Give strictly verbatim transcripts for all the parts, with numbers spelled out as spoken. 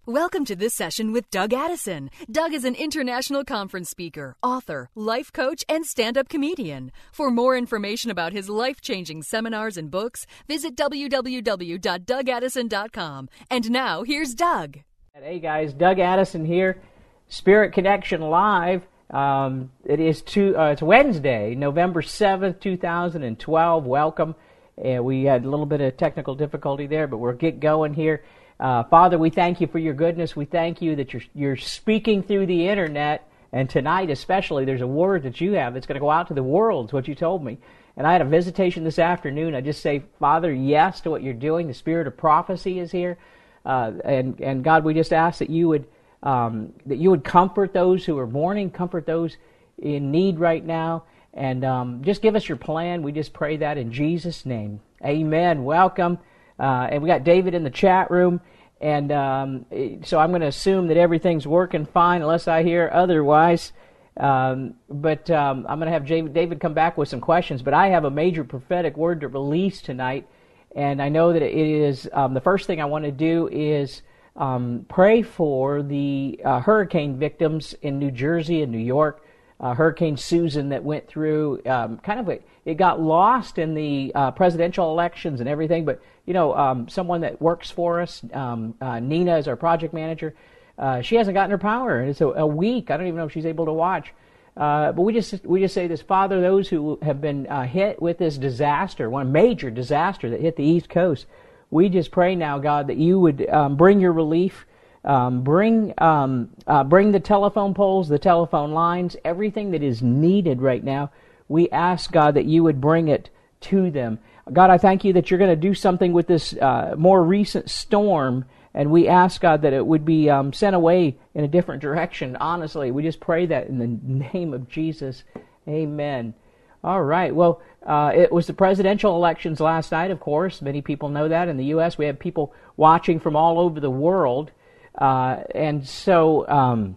Welcome to this session with Doug Addison. Doug is an international conference speaker, author, life coach, and stand-up comedian. For more information about his life-changing seminars and books, visit w w w dot doug addison dot com. And now, here's Doug. Hey guys, Doug Addison here, Spirit Connection Live. Um, it is two, uh, it's Wednesday, November seventh, two thousand twelve. Welcome. Uh, we had a little bit of technical difficulty there, but we'll get going here. Uh, Father, we thank you for your goodness. We thank you that you're, you're speaking through the internet, and tonight especially there's a word that you have that's going to go out to the world, is what you told me. And I had a visitation this afternoon. I just say, Father, yes to what you're doing. The spirit of prophecy is here. Uh, and, and God, we just ask that you would um, that you would comfort those who are mourning, comfort those in need right now, and um, just give us your plan. We just pray that in Jesus' name. Amen. Welcome. Uh, and we got David in the chat room. And um, so I'm going to assume that everything's working fine unless I hear otherwise. Um, but um, I'm going to have David come back with some questions. But I have a major prophetic word to release tonight. And I know that it is, um, the first thing I want to do is um, pray for the uh, hurricane victims in New Jersey and New York. Uh, Hurricane Susan that went through, um, kind of, a, it got lost in the uh, presidential elections and everything, but, you know, um, someone that works for us, um, uh, Nina is our project manager, uh, she hasn't gotten her power. It's a, a week. I don't even know if she's able to watch. Uh, but we just we just say this, Father, those who have been uh, hit with this disaster, one major disaster that hit the East Coast, we just pray now, God, that you would um, bring your relief. Um, bring um, uh, bring the telephone poles, the telephone lines, everything that is needed right now. We ask, God, that you would bring it to them. God, I thank you that you're going to do something with this uh, more recent storm, and we ask, God, that it would be um, sent away in a different direction. Honestly, we just pray that in the name of Jesus. Amen. All right. Well, uh, it was the presidential elections last night, of course. Many people know that. In the U S, we have people watching from all over the world. Uh, and so, um,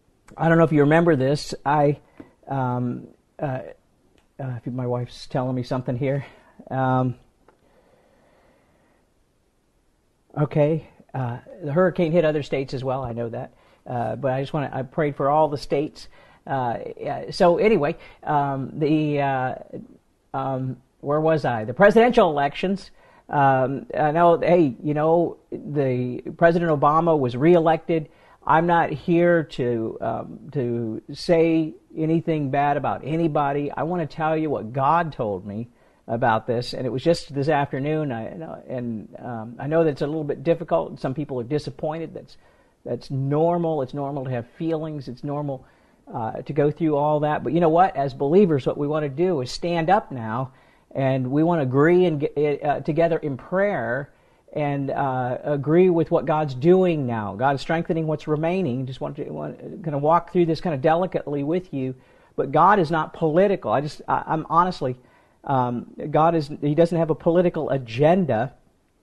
I don't know if you remember this. I, um, uh, uh, my wife's telling me something here. Um, okay, uh, the hurricane hit other states as well. I know that, uh, but I just want to. I prayed for all the states. Uh, so anyway, um, the uh, um, where was I? The presidential elections. Um, I know, hey, you know, the President Obama was reelected. I'm not here to um, to say anything bad about anybody. I want to tell you what God told me about this, and it was just this afternoon. I, and um, I know that it's a little bit difficult. Some people are disappointed. That's that's normal. It's normal to have feelings. It's normal uh, to go through all that. But you know what? As believers, what we want to do is stand up now. And we want to agree and get, uh, together in prayer and uh, agree with what God's doing now. God is strengthening what's remaining. Just want to want, kind of walk through this kind of delicately with you. But God is not political. I just, I, I'm honestly, um, God is. He doesn't have a political agenda.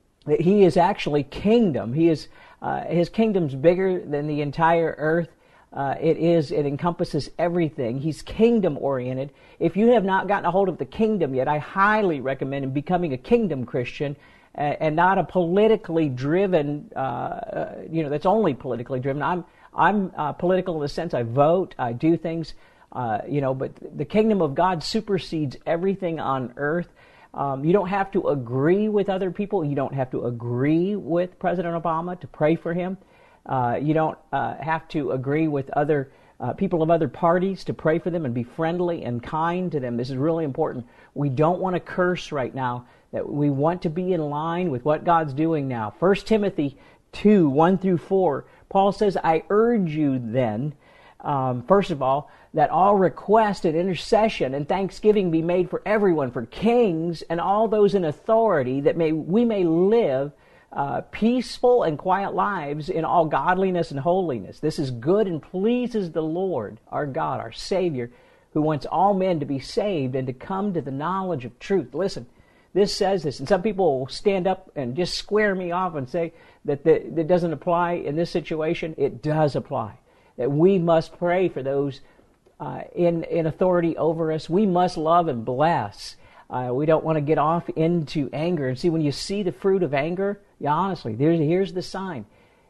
He is actually kingdom. He is. Uh, his kingdom's bigger than the entire earth. Uh, it is, it encompasses everything. He's kingdom-oriented. If you have not gotten a hold of the kingdom yet, I highly recommend becoming a kingdom Christian uh, and not a politically driven, uh, uh, you know, that's only politically driven. I'm I'm uh, political in the sense I vote, I do things, uh, you know, but the kingdom of God supersedes everything on earth. Um, you don't have to agree with other people. You don't have to agree with President Obama to pray for him. Uh, you don't uh, have to agree with other uh, people of other parties to pray for them and be friendly and kind to them. This is really important. We don't want to curse right now. That we want to be in line with what God's doing now. First Timothy two, one through four, Paul says, I urge you then, um, first of all, that all request and intercession and thanksgiving be made for everyone, for kings and all those in authority, that may we may live Uh, peaceful and quiet lives in all godliness and holiness. This is good and pleases the Lord, our God, our Savior, who wants all men to be saved and to come to the knowledge of truth. Listen, this says this, and some people will stand up and just square me off and say that that, that doesn't apply in this situation. It does apply. That we must pray for those uh, in, in authority over us. We must love and bless. Uh, we don't want to get off into anger. And see, when you see the fruit of anger, yeah, honestly, there's, here's the sign.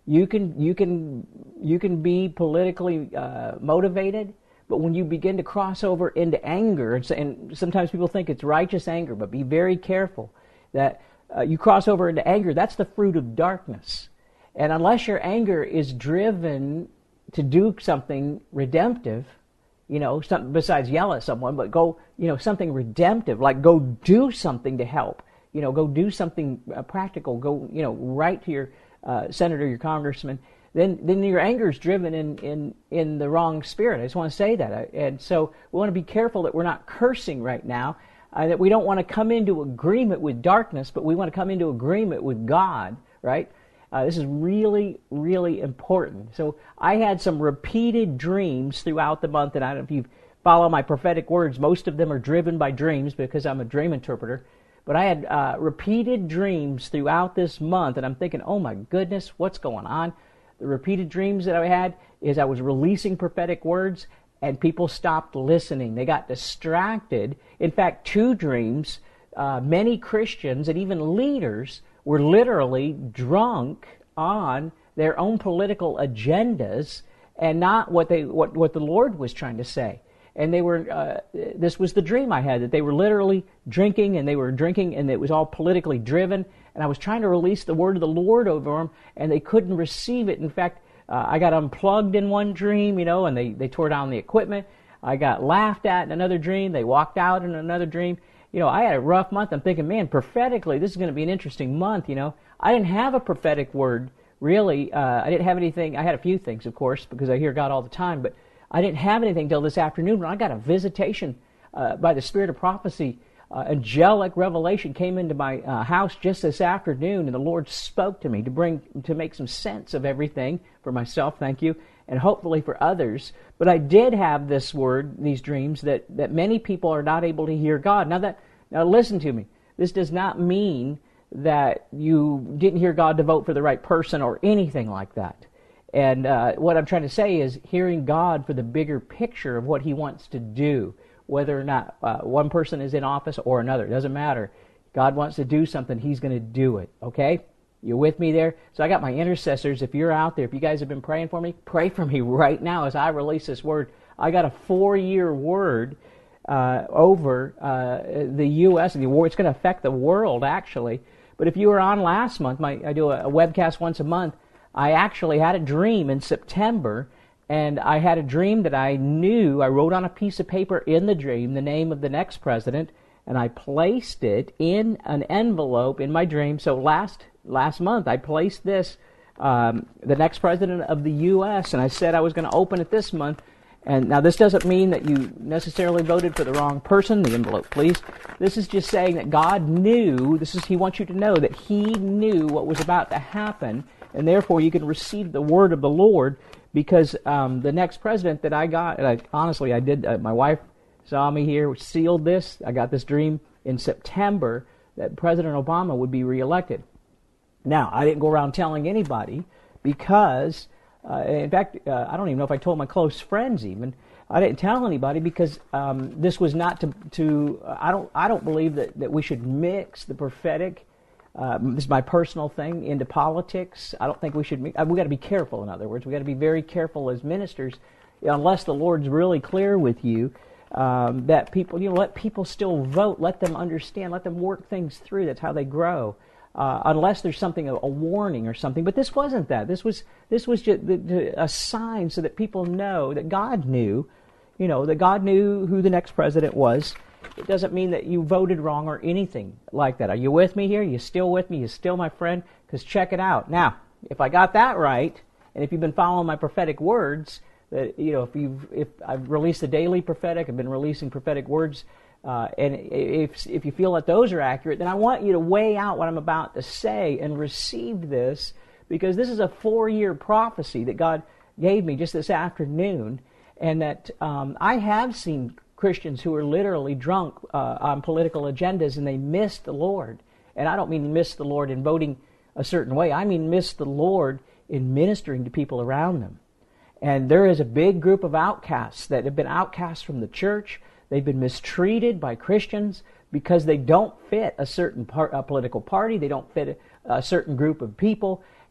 You can you can you can be politically uh, motivated, but when you begin to cross over into anger, and, and sometimes people think it's righteous anger, but be very careful that uh, you cross over into anger. That's the fruit of darkness, and unless your anger is driven to do something redemptive, you know, something besides yell at someone, but go, you know, something redemptive, like go do something to help. You know, go do something uh, practical. Go, you know, write to your Uh, senator, your congressman, then then your anger is driven in, in, in the wrong spirit. I just want to say that. And so we want to be careful that we're not cursing right now, uh, that we don't want to come into agreement with darkness, but we want to come into agreement with God, right? Uh, this is really, really important. So I had some repeated dreams throughout the month, and I don't know if you follow my prophetic words, most of them are driven by dreams because I'm a dream interpreter. But I had uh, repeated dreams throughout this month, and I'm thinking, oh my goodness, what's going on? The repeated dreams that I had is I was releasing prophetic words, and people stopped listening. They got distracted. In fact, two dreams, uh, many Christians and even leaders were literally drunk on their own political agendas and not what they what, what the Lord was trying to say. And they were, uh, this was the dream I had, that they were literally drinking, and they were drinking, and it was all politically driven. And I was trying to release the word of the Lord over them, and they couldn't receive it. In fact, uh, I got unplugged in one dream, you know, and they, they tore down the equipment. I got laughed at in another dream. They walked out in another dream. You know, I had a rough month. I'm thinking, man, prophetically, this is going to be an interesting month, you know. I didn't have a prophetic word, really. Uh, I didn't have anything. I had a few things, of course, because I hear God all the time, but I didn't have anything till this afternoon when I got a visitation uh, by the Spirit of prophecy. Uh, angelic revelation came into my uh, house just this afternoon, and the Lord spoke to me to bring to make some sense of everything for myself, thank you, and hopefully for others. But I did have this word, these dreams, that, that many people are not able to hear God. Now that now listen to me. This does not mean that you didn't hear God to vote for the right person or anything like that. And uh, what I'm trying to say is hearing God for the bigger picture of what He wants to do, whether or not uh, one person is in office or another. It doesn't matter. God wants to do something, He's going to do it. Okay? You with me there? So I got my intercessors. If you're out there, if you guys have been praying for me, pray for me right now as I release this word. I got a four-year word uh, over uh, the U S and the war. It's going to affect the world, actually. But if you were on last month, my, I do a, a webcast once a month. I actually had a dream in September, and I had a dream that I knew. I wrote on a piece of paper in the dream the name of the next president, and I placed it in an envelope in my dream. So last last month, I placed this, um, the next president of the U S, and I said I was going to open it this month. And now this doesn't mean that you necessarily voted for the wrong person, the envelope, please. This is just saying that God knew, this is He wants you to know that He knew what was about to happen, and therefore you can receive the word of the Lord, because um, the next president that I got, and I, honestly I did, uh, my wife saw me here, sealed this. I got this dream in September that President Obama would be reelected. Now, I didn't go around telling anybody because, uh, in fact, uh, I don't even know if I told my close friends even. I didn't tell anybody because um, this was not to, to uh, I don't I don't believe that, that we should mix the prophetic, um, this is my personal thing, into politics. I don't think we should, we got to be careful, in other words. We got to be very careful as ministers, unless the Lord's really clear with you, um, that people, you know, let people still vote, let them understand, let them work things through. That's how they grow. Uh, unless there's something, a, a warning or something. But this wasn't that. This was this was just the, the, a sign so that people know that God knew, you know, that God knew who the next president was. It doesn't mean that you voted wrong or anything like that. Are you with me here? Are you still with me? Are you still my friend? Because check it out. Now, if I got that right, and if you've been following my prophetic words, that you know, if you've if I've released the daily prophetic, I've been releasing prophetic words. Uh, and if if you feel that those are accurate, then I want you to weigh out what I'm about to say and receive this, because this is a four-year prophecy that God gave me just this afternoon, and that um, I have seen Christians who are literally drunk uh, on political agendas, and they missed the Lord. And I don't mean miss the Lord in voting a certain way. I mean miss the Lord in ministering to people around them. And there is a big group of outcasts that have been outcasts from the church. They've been mistreated by Christians because they don't fit a certain part, a political party. They don't fit a, a certain group of people.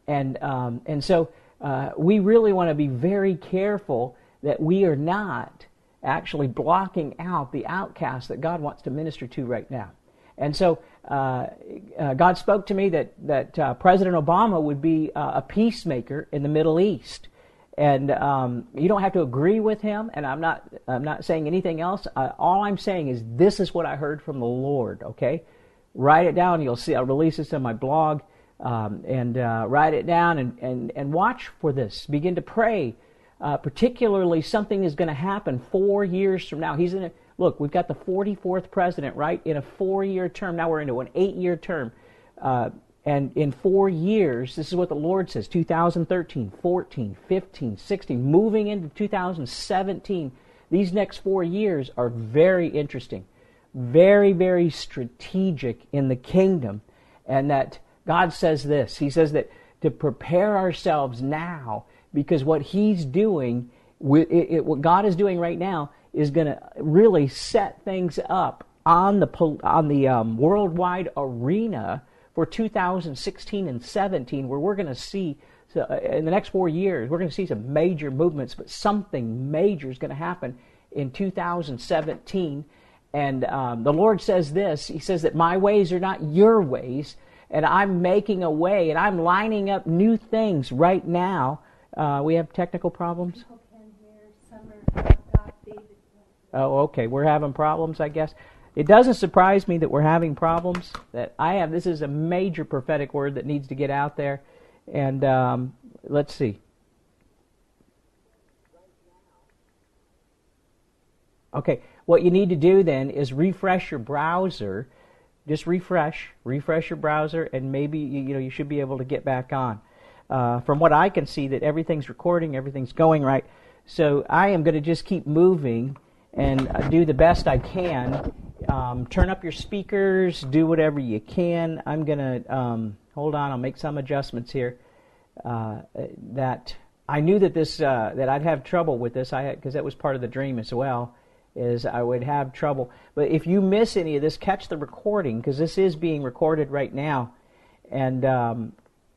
And, um, and so uh, we really want to be very careful that we are not actually blocking out the outcasts that God wants to minister to right now. And so uh, uh, God spoke to me that, that uh, President Obama would be uh, a peacemaker in the Middle East. And um, you don't have to agree with him, and I'm not I'm not saying anything else. Uh, all I'm saying is this is what I heard from the Lord, okay? Write it down. You'll see. I'll release this on my blog. Um, and uh, write it down and, and, and watch for this. Begin to pray. Uh, particularly, something is going to happen four years from now. He's in a look. We've got the forty-fourth president, right, in a four-year term. Now we're into an eight-year term, uh, and in four years, this is what the Lord says: two thousand thirteen, fourteen, fifteen, sixteen, moving into two thousand seventeen. These next four years are very interesting, very, very strategic in the kingdom, and that. God says this. He says that to prepare ourselves now, because what He's doing, it, it, what God is doing right now, is going to really set things up on the on the um, worldwide arena for two thousand sixteen and seventeen, where we're going to see so in the next four years, we're going to see some major movements, but something major is going to happen in two thousand seventeen. And um, the Lord says this. He says that my ways are not your ways. And I'm making a way, and I'm lining up new things right now. Uh, we have technical problems? Oh, okay. We're having problems, I guess. It doesn't surprise me that we're having problems. That I have. This is a major prophetic word that needs to get out there. And um, let's see. Okay. What you need to do then is refresh your browser. Just refresh, refresh your browser, and maybe you, you know you should be able to get back on. Uh, from what I can see, that everything's recording, everything's going right. So I am going to just keep moving and uh, do the best I can. Um, turn up your speakers, do whatever you can. I'm going to um, hold on. I'll make some adjustments here. Uh, that I knew that this uh, that I'd have trouble with this. I because that was part of the dream as well. Is I would have trouble. But if you miss any of this, catch the recording, because this is being recorded right now. And, um,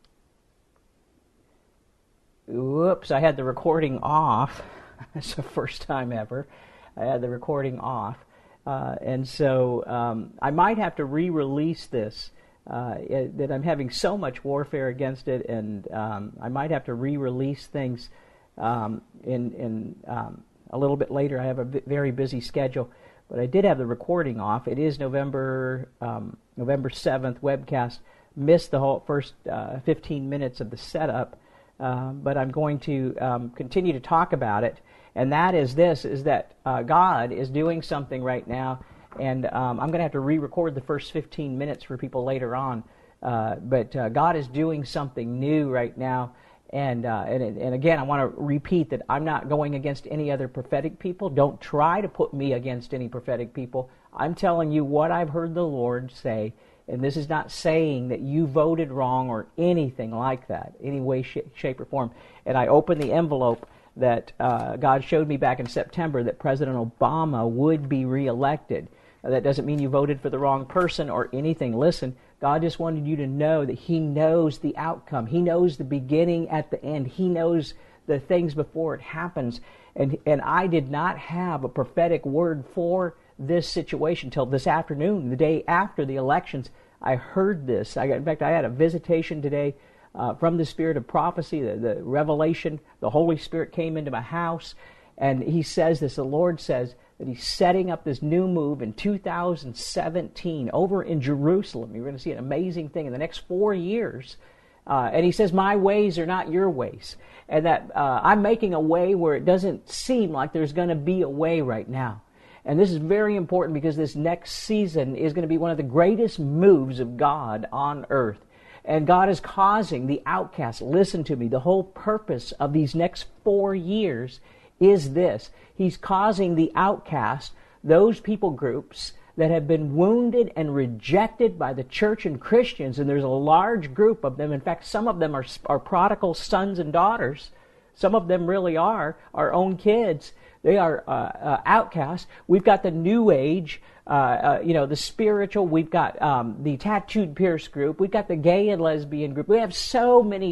whoops, I had the recording off. That's the first time ever. I had the recording off. Uh, and so um, I might have to re-release this, uh, it, that I'm having so much warfare against it, and um, I might have to re-release things um, in... in um, a little bit later. I have a very busy schedule, but I did have the recording off. It is November um, November seventh webcast. Missed the whole first uh, fifteen minutes of the setup, uh, but I'm going to um, continue to talk about it. And that is this: is that uh, God is doing something right now, and um, I'm going to have to re-record the first fifteen minutes for people later on. Uh, but uh, God is doing something new right now. And, uh, and and again, I want to repeat that I'm not going against any other prophetic people. Don't try to put me against any prophetic people. I'm telling you what I've heard the Lord say, and this is not saying that you voted wrong or anything like that, any way, sh- shape, or form. And I opened the envelope that uh, God showed me back in September that President Obama would be reelected. Now, that doesn't mean you voted for the wrong person or anything. Listen, God just wanted you to know that He knows the outcome. He knows the beginning at the end. He knows the things before it happens. And and I did not have a prophetic word for this situation till this afternoon, the day after the elections. I heard this. I got, in fact, I had a visitation today uh, from the Spirit of prophecy, the, the revelation. The Holy Spirit came into my house, and He says this. The Lord says that He's setting up this new move in two thousand seventeen over in Jerusalem. You're going to see an amazing thing in the next four years. Uh, and He says, my ways are not your ways. And that uh, I'm making a way where it doesn't seem like there's going to be a way right now. And this is very important because this next season is going to be one of the greatest moves of God on earth. And God is causing the outcast, listen to me, the whole purpose of these next four years is this. He's causing the outcast, those people groups that have been wounded and rejected by the church and Christians, and there's a large group of them. In fact, some of them are, are prodigal sons and daughters. Some of them really are our own kids. They are uh, uh, outcasts. We've got the New Age, uh, uh, you know, the spiritual. We've got um, the tattooed pierce group. We've got the gay and lesbian group. We have so many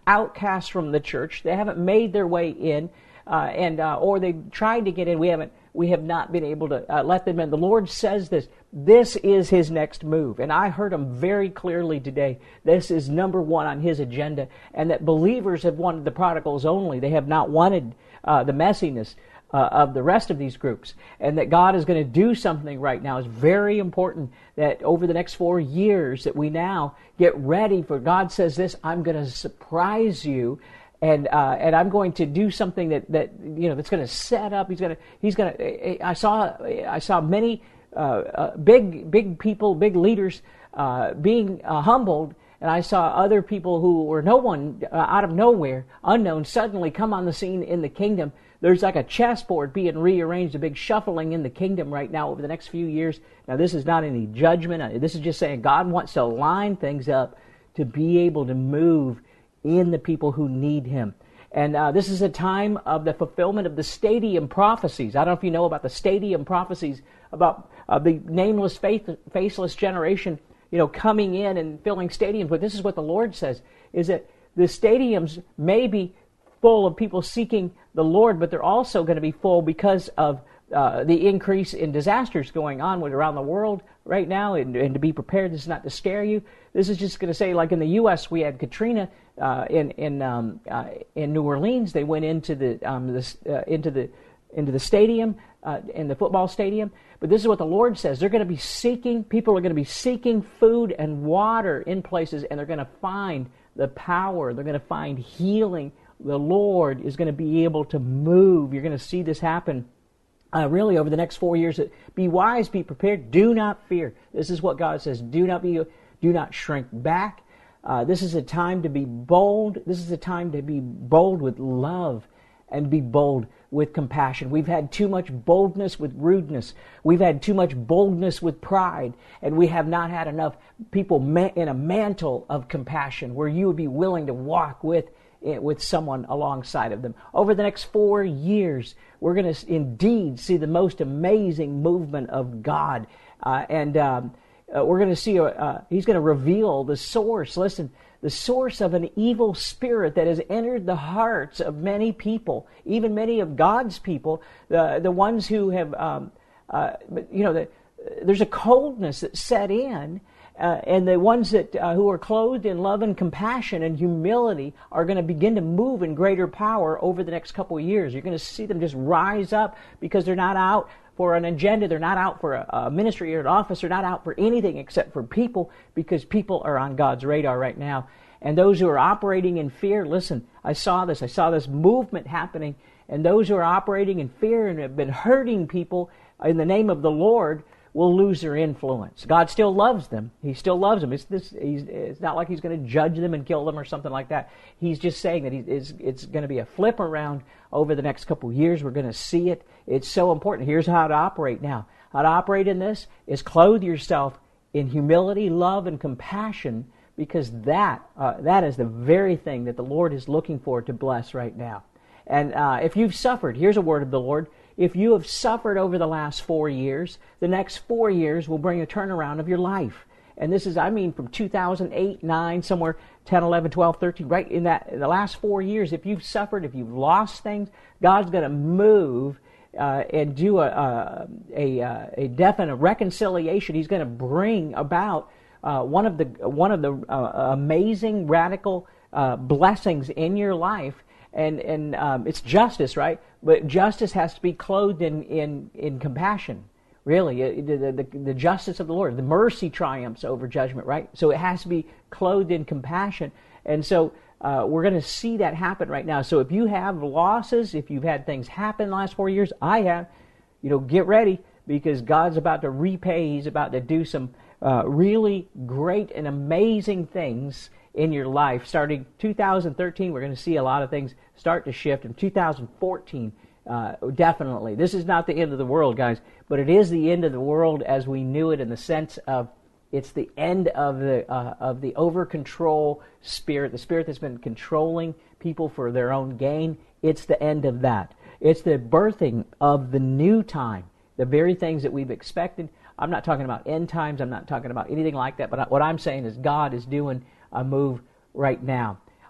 outcasts from the church. They haven't made their way in, uh, and uh, or they tried to get in. We haven't. We have not been able to uh, let them in. The Lord says this. This is His next move. And I heard Him very clearly today. This is number one on His agenda. And that believers have wanted the prodigals only. They have not wanted uh, the messiness uh, of the rest of these groups. And that God is going to do something right now. It's very important that over the next four years that we now get ready for. God says this, I'm going to surprise you. And uh, and I'm going to do something that, that you know that's going to set up. He's going to he's going to. I saw I saw many uh, uh, big big people, big leaders uh, being uh, humbled, and I saw other people who were no one uh, out of nowhere, unknown, suddenly come on the scene in the kingdom. There's like a chessboard being rearranged, a big shuffling in the kingdom right now over the next few years. Now this is not any judgment. This is just saying God wants to line things up to be able to move in the people who need Him. And uh, this is a time of the fulfillment of the stadium prophecies. I don't know if you know about the stadium prophecies, about uh, the nameless, faith, faceless generation, you know, coming in and filling stadiums. But this is what the Lord says, is that the stadiums may be full of people seeking the Lord, but they're also going to be full because of uh, the increase in disasters going on around the world right now. And, and to be prepared, this is not to scare you. This is just going to say, like in the U S, we had Katrina. Uh, in in um, uh, in New Orleans, they went into the um, this, uh, into the into the stadium, uh, in the football stadium. But this is what the Lord says: they're going to be seeking. People are going to be seeking food and water in places, and they're going to find the power. They're going to find healing. The Lord is going to be able to move. You're going to see this happen. Uh, really, over the next four years. Be wise, be prepared. Do not fear. This is what God says. Do not be. Do not shrink back. Uh, this is a time to be bold. This is a time to be bold with love and be bold with compassion. We've had too much boldness with rudeness. We've had too much boldness with pride. And we have not had enough people ma- in a mantle of compassion where you would be willing to walk with, with someone alongside of them. Over the next four years, we're going to indeed see the most amazing movement of God. Uh, and... Um, Uh, we're going to see, uh, he's going to reveal the source, listen, the source of an evil spirit that has entered the hearts of many people, even many of God's people, the the ones who have, um, uh, you know, the, there's a coldness that set in, uh, and the ones that uh, who are clothed in love and compassion and humility are going to begin to move in greater power over the next couple of years. You're going to see them just rise up because they're not out for an agenda. They're not out for a, a ministry or an office. They're not out for anything except for people, because people are on God's radar right now. And those who are operating in fear, listen, I saw this. I saw this movement happening. And those who are operating in fear and have been hurting people in the name of the Lord will lose their influence. God still loves them. He still loves them. It's, this, he's, it's not like He's going to judge them and kill them or something like that. He's just saying that he, it's, it's going to be a flip around over the next couple of years. We're going to see it. It's so important. Here's how to operate now. How to operate in this is clothe yourself in humility, love, and compassion, because that uh, that is the very thing that the Lord is looking for to bless right now. And uh, if you've suffered, here's a word of the Lord. If you have suffered over the last four years, the next four years will bring a turnaround of your life. And this is, I mean, from two thousand eight, nine, somewhere ten, eleven, twelve, thirteen, right in that in the last four years, if you've suffered, if you've lost things, God's going to move uh, and do a a, a a definite reconciliation. He's going to bring about uh, one of the one of the uh, amazing radical uh, blessings in your life. And and um, it's justice, right? But justice has to be clothed in in, in compassion. Really, the, the, the justice of the Lord, the mercy triumphs over judgment, right? So it has to be clothed in compassion. And so uh, we're going to see that happen right now. So if you have losses, if you've had things happen the last four years, I have, you know, get ready, because God's about to repay. He's about to do some uh, really great and amazing things in your life. Starting two thousand thirteen, we're going to see a lot of things start to shift. In two thousand fourteen, uh, definitely. This is not the end of the world, guys, but it is the end of the world as we knew it, in the sense of it's the end of the uh, of the over-control spirit, the spirit that's been controlling people for their own gain. It's the end of that. It's the birthing of the new time, the very things that we've expected. I'm not talking about end times. I'm not talking about anything like that. But what I'm saying is God is doing a move right now.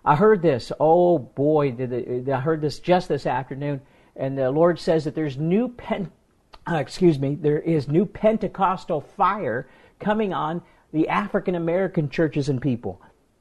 I heard this. Oh boy, did it, I heard this just this afternoon. And the Lord says that there's new pen, uh, excuse me, there is new Pentecostal fire coming on the African American churches and people.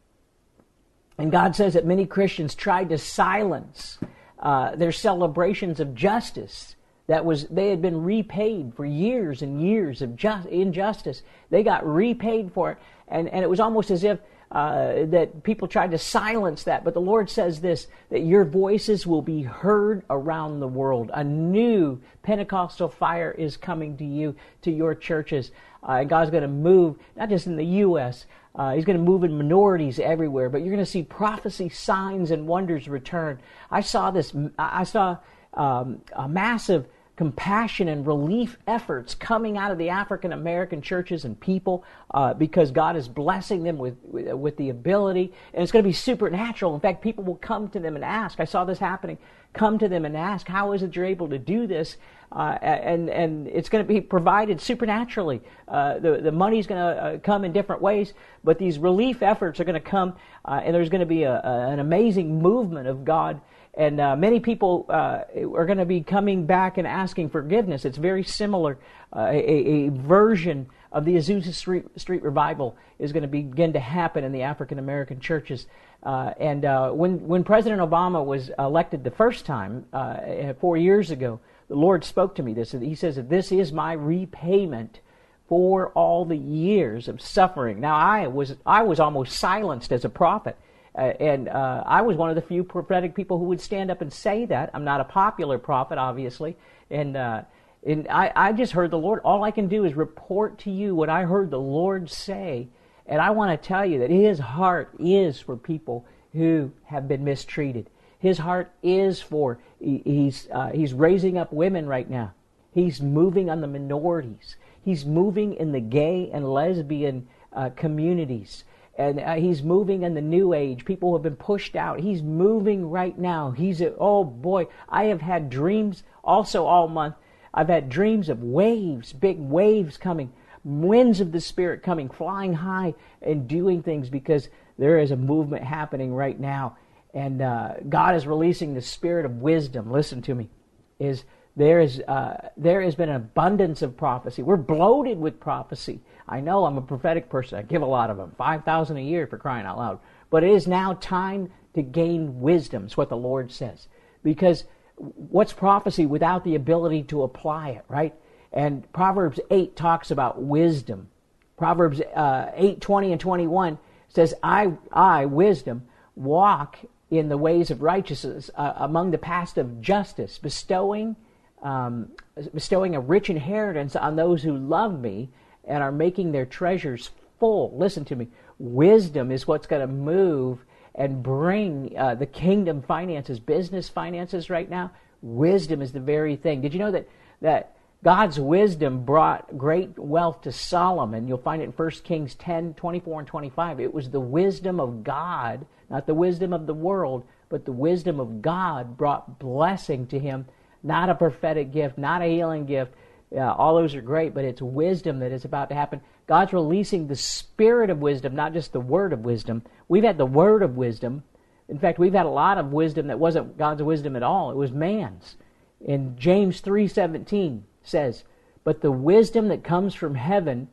And God says that many Christians tried to silence uh, their celebrations of justice. That was, they had been repaid for years and years of just, injustice. They got repaid for it. And, and it was almost as if uh, that people tried to silence that. But the Lord says this, that your voices will be heard around the world. A new Pentecostal fire is coming to you, to your churches. Uh, and God's going to move, not just in the U S, uh, He's going to move in minorities everywhere. But you're going to see prophecy, signs, and wonders return. I saw this, I saw um, a massive compassion and relief efforts coming out of the African American churches and people uh, because God is blessing them with, with with the ability, and it's going to be supernatural. In fact, people will come to them and ask. I saw this happening. Come to them and ask, how is it you're able to do this? Uh, and and it's going to be provided supernaturally. Uh, the the money's going to uh, come in different ways, but these relief efforts are going to come, uh, and there's going to be a, a, an amazing movement of God. And uh, many people uh, are going to be coming back and asking forgiveness. It's very similar. Uh, a, a version of the Azusa Street, Street Revival is going to begin to happen in the African American churches. Uh, and uh, when when President Obama was elected the first time, uh, four years ago, the Lord spoke to me this. He says that this is my repayment for all the years of suffering. Now, I was I was almost silenced as a prophet. Uh, and uh, I was one of the few prophetic people who would stand up and say that. I'm not a popular prophet, obviously. And, uh, and I, I just heard the Lord. All I can do is report to you what I heard the Lord say. And I want to tell you that His heart is for people who have been mistreated. His heart is for, he, he's, uh, he's raising up women right now. He's moving on the minorities. He's moving in the gay and lesbian uh, communities. And uh, He's moving in the new age. People who have been pushed out. He's moving right now. He's a, oh boy, I have had dreams also all month. I've had dreams of waves, big waves coming, winds of the Spirit coming, flying high and doing things because there is a movement happening right now. And uh, God is releasing the spirit of wisdom. Listen to me. Is there is uh, there has been an abundance of prophecy. We're bloated with prophecy. I know I'm a prophetic person. I give a lot of them, five thousand a year for crying out loud. But it is now time to gain wisdom, is what the Lord says. Because what's prophecy without the ability to apply it, right? And Proverbs eight talks about wisdom. Proverbs uh, eight, twenty and twenty-one says, I, I, wisdom, walk in the ways of righteousness uh, among the paths of justice, bestowing, um, bestowing a rich inheritance on those who love me, and are making their treasures full. Listen to me. Wisdom is what's going to move and bring uh, the kingdom finances, business finances right now. Wisdom is the very thing. Did you know that that God's wisdom brought great wealth to Solomon? You'll find it in First Kings ten, twenty-four and twenty-five. It was the wisdom of God, not the wisdom of the world, but the wisdom of God brought blessing to him, not a prophetic gift, not a healing gift. Yeah, all those are great, but it's wisdom that is about to happen. God's releasing the spirit of wisdom, not just the word of wisdom. We've had the word of wisdom. In fact, we've had a lot of wisdom that wasn't God's wisdom at all. It was man's. In James three seventeen says, but the wisdom that comes from heaven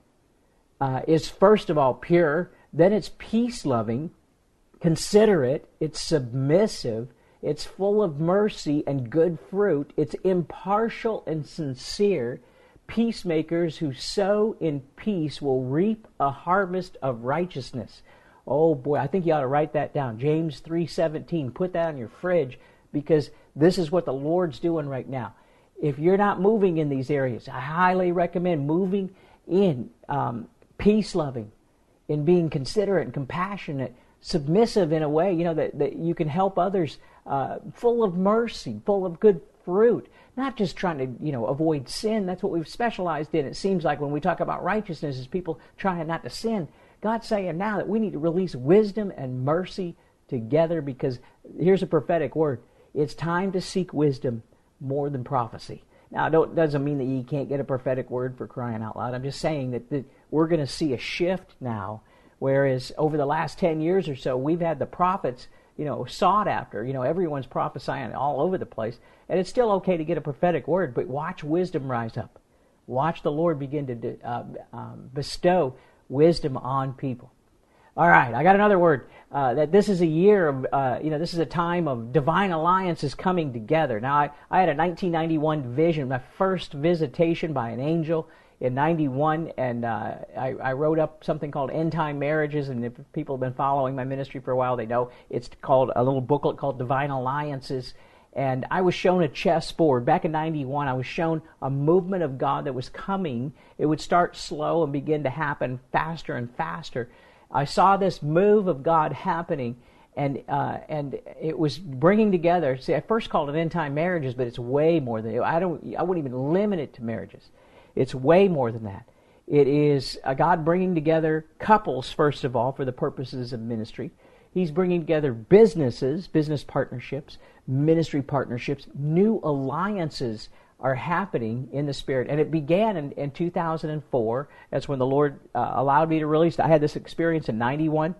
uh, is first of all pure, then it's peace-loving, considerate, it's submissive, it's full of mercy and good fruit, it's impartial and sincere. Peacemakers who sow in peace will reap a harvest of righteousness. Oh boy, I think you ought to write that down. James three seventeen. Put that on your fridge, because this is what the Lord's doing right now. If you're not moving in these areas, I highly recommend moving in um, peace-loving, in being considerate and compassionate, submissive in a way, you know, that, that you can help others, uh, full of mercy, full of good fruit. Not just trying to, you know, avoid sin. That's what we've specialized in. It seems like when we talk about righteousness, is people trying not to sin. God's saying now that we need to release wisdom and mercy together, because here's a prophetic word. It's time to seek wisdom more than prophecy. Now, it doesn't mean that you can't get a prophetic word, for crying out loud. I'm just saying that, that we're going to see a shift now, whereas over the last ten years or so, we've had the prophets, you know, sought after. You know, everyone's prophesying all over the place. And it's still okay to get a prophetic word, but watch wisdom rise up. Watch the Lord begin to uh, um, bestow wisdom on people. All right, I got another word. Uh, that this is a year of, uh, you know, this is a time of divine alliances coming together. Now, I, I had a nineteen ninety-one vision, my first visitation by an angel in ninety-one, and uh, I, I wrote up something called End Time Marriages, and if people have been following my ministry for a while, they know it's called a little booklet called Divine Alliances. And I was shown a chessboard. Back in ninety-one, I was shown a movement of God that was coming. It would start slow and begin to happen faster and faster. I saw this move of God happening, and uh, and it was bringing together. See, I first called it End Time Marriages, but it's way more than I don't. I wouldn't even limit it to marriages. It's way more than that. It is a God bringing together couples, first of all, for the purposes of ministry. He's bringing together businesses, business partnerships, ministry partnerships. New alliances are happening in the Spirit. And it began in, in two thousand four. That's when the Lord uh, allowed me to release. I had this experience in ninety-one.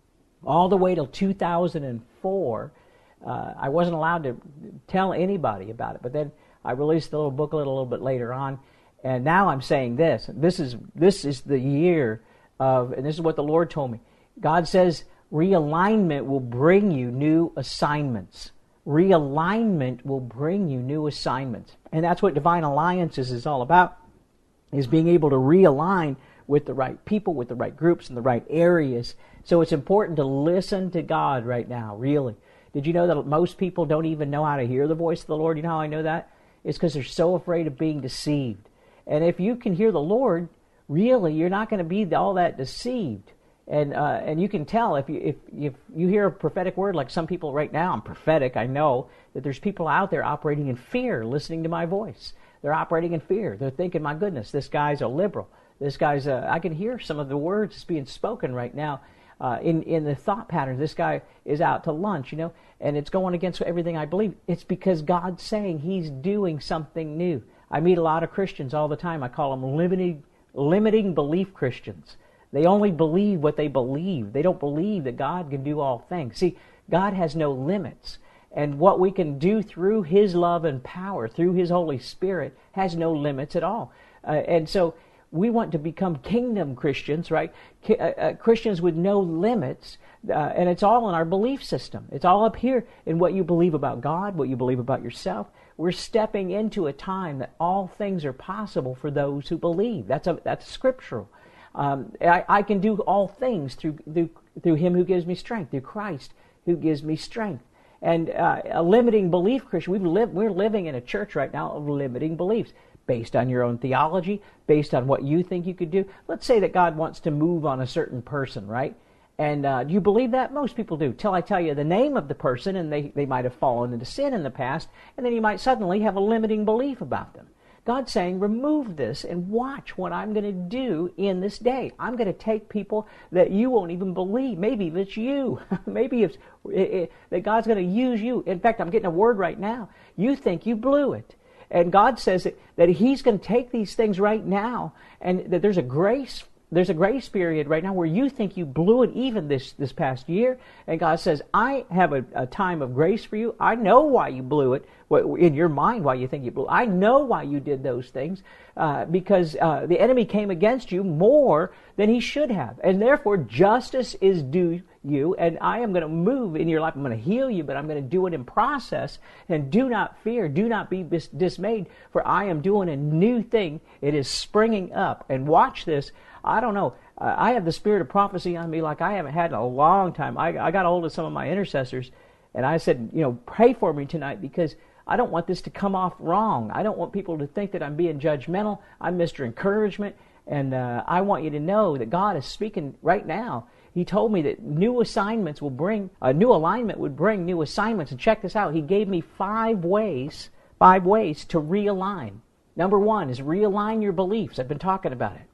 All the way till two thousand four. Uh, I wasn't allowed to tell anybody about it. But then I released the little booklet a little bit later on. And now I'm saying this. This is, this is the year of, and this is what the Lord told me. God says realignment will bring you new assignments. Realignment will bring you new assignments. And that's what Divine Alliances is all about, is being able to realign with the right people, with the right groups, in the right areas. So it's important to listen to God right now, really. Did you know that most people don't even know how to hear the voice of the Lord? You know how I know that? It's because they're so afraid of being deceived. And if you can hear the Lord, really, you're not going to be all that deceived. And uh, and you can tell if you if, if you hear a prophetic word, like some people right now, I'm prophetic, I know that there's people out there operating in fear, listening to my voice. They're operating in fear. They're thinking, my goodness, this guy's a liberal. This guy's a, I can hear some of the words that's being spoken right now uh, in, in the thought patterns. This guy is out to lunch, you know, and it's going against everything I believe. It's because God's saying He's doing something new. I meet a lot of Christians all the time. I call them limiting, limiting belief Christians. They only believe what they believe. They don't believe that God can do all things. See, God has no limits. And what we can do through His love and power, through His Holy Spirit, has no limits at all. Uh, and so we want to become kingdom Christians, right? Ki- uh, uh, Christians with no limits. Uh, and it's all in our belief system. It's all up here in what you believe about God, what you believe about yourself. We're stepping into a time that all things are possible for those who believe. That's a, that's scriptural. Um, I, I can do all things through, through through Him who gives me strength, through Christ who gives me strength. And uh, a limiting belief Christian, we've lived, we're living in a church right now of limiting beliefs based on your own theology, based on what you think you could do. Let's say that God wants to move on a certain person, right? And uh, do you believe that? Most people do, till I tell you the name of the person, and they, they might have fallen into sin in the past, and then you might suddenly have a limiting belief about them. God's saying, remove this and watch what I'm going to do in this day. I'm going to take people that you won't even believe. Maybe it's you. Maybe it's it, it, that God's going to use you. In fact, I'm getting a word right now. You think you blew it. And God says that, that He's going to take these things right now, and that there's a grace There's a grace period right now where you think you blew it even this, this past year. And God says, I have a, a time of grace for you. I know why you blew it, what, in your mind why you think you blew it. I know why you did those things, uh, because uh, the enemy came against you more than he should have. And therefore, justice is due you, and I am going to move in your life. I'm going to heal you, but I'm going to do it in process. And do not fear. Do not be dis- dismayed, for I am doing a new thing. It is springing up. And watch this. I don't know. Uh, I have the spirit of prophecy on me like I haven't had in a long time. I, I got a hold of some of my intercessors, and I said, you know, pray for me tonight, because I don't want this to come off wrong. I don't want people to think that I'm being judgmental. I'm Mister Encouragement, and uh, I want you to know that God is speaking right now. He told me that new assignments will bring, a new alignment would bring new assignments. And check this out. He gave me five ways, five ways to realign. Number one is realign your beliefs. I've been talking about it.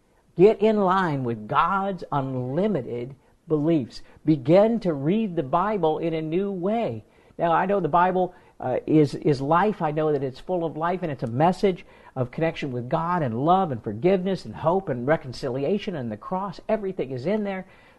Get in line with God's unlimited beliefs. Begin to read the Bible in a new way. Now, I know the Bible uh, is, is life. I know that it's full of life, and it's a message of connection with God and love and forgiveness and hope and reconciliation and the cross. Everything is in there.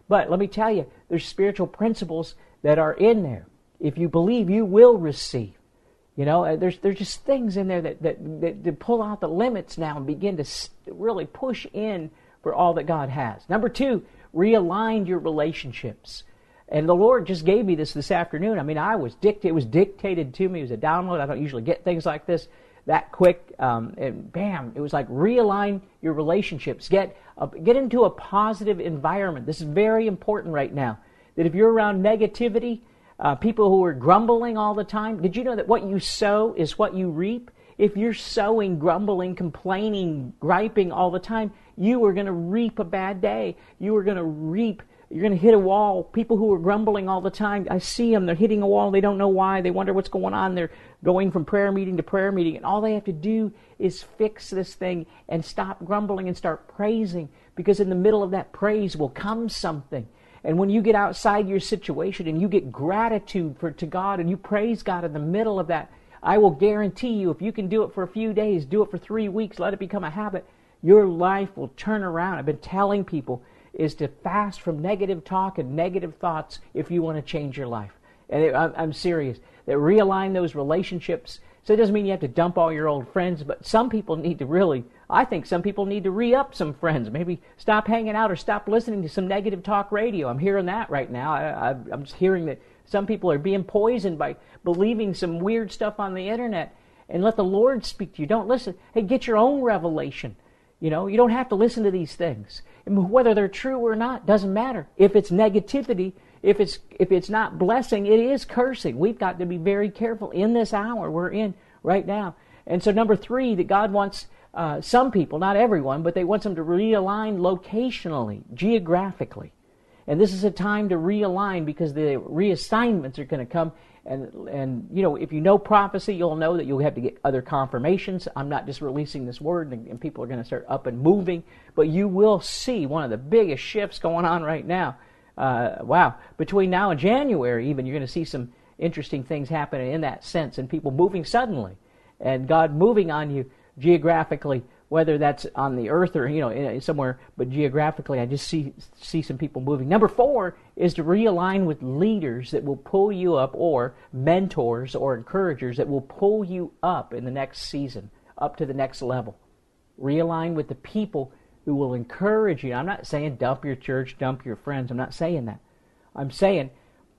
But let me tell you, there's spiritual principles that are in there. If you believe, you will receive. You know, there's there's just things in there that, that, that, that pull out the limits now and begin to really push in for all that God has. Number two, realign your relationships. And the Lord just gave me this this afternoon. I mean, I was dict- it was dictated to me. It was a download. I don't usually get things like this that quick. Um, and bam, it was like realign your relationships. Get a, get into a positive environment. This is very important right now. That if you're around negativity, uh, people who are grumbling all the time, did you know that what you sow is what you reap? If you're sowing, grumbling, complaining, griping all the time, you are going to reap a bad day. You are going to reap, you're going to hit a wall. People who are grumbling all the time, I see them, they're hitting a wall, they don't know why, they wonder what's going on. They're going from prayer meeting to prayer meeting, and all they have to do is fix this thing and stop grumbling and start praising, because in the middle of that praise will come something. And when you get outside your situation and you get gratitude for to God and you praise God in the middle of that, I will guarantee you, if you can do it for a few days, do it for three weeks, let it become a habit, your life will turn around. I've been telling people is to fast from negative talk and negative thoughts if you want to change your life. And it, I'm, I'm serious. That realign those relationships. So it doesn't mean you have to dump all your old friends, but some people need to really, I think some people need to re-up some friends. Maybe stop hanging out or stop listening to some negative talk radio. I'm hearing that right now. I, I, I'm just hearing that some people are being poisoned by believing some weird stuff on the internet. And let the Lord speak to you. Don't listen. Hey, get your own revelation. You know, you don't have to listen to these things. And whether they're true or not doesn't matter. If it's negativity, if it's if it's not blessing, it is cursing. We've got to be very careful in this hour we're in right now. And so number three, that God wants uh, some people, not everyone, but they want them to realign locationally, geographically. And this is a time to realign, because the reassignments are going to come. And, and you know, if you know prophecy, you'll know that you'll have to get other confirmations. I'm not just releasing this word and, and people are going to start up and moving. But you will see one of the biggest shifts going on right now. Uh, wow. Between now and January even, you're going to see some interesting things happening in that sense. And people moving suddenly. And God moving on you geographically, whether that's on the earth or, you know, somewhere, but geographically, I just see see some people moving. Number four is to realign with leaders that will pull you up, or mentors or encouragers that will pull you up in the next season, up to the next level. Realign with the people who will encourage you. I'm not saying dump your church, dump your friends. I'm not saying that. I'm saying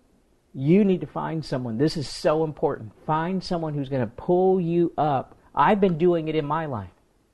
you need to find someone. This is so important. Find someone who's going to pull you up. I've been doing it in my life.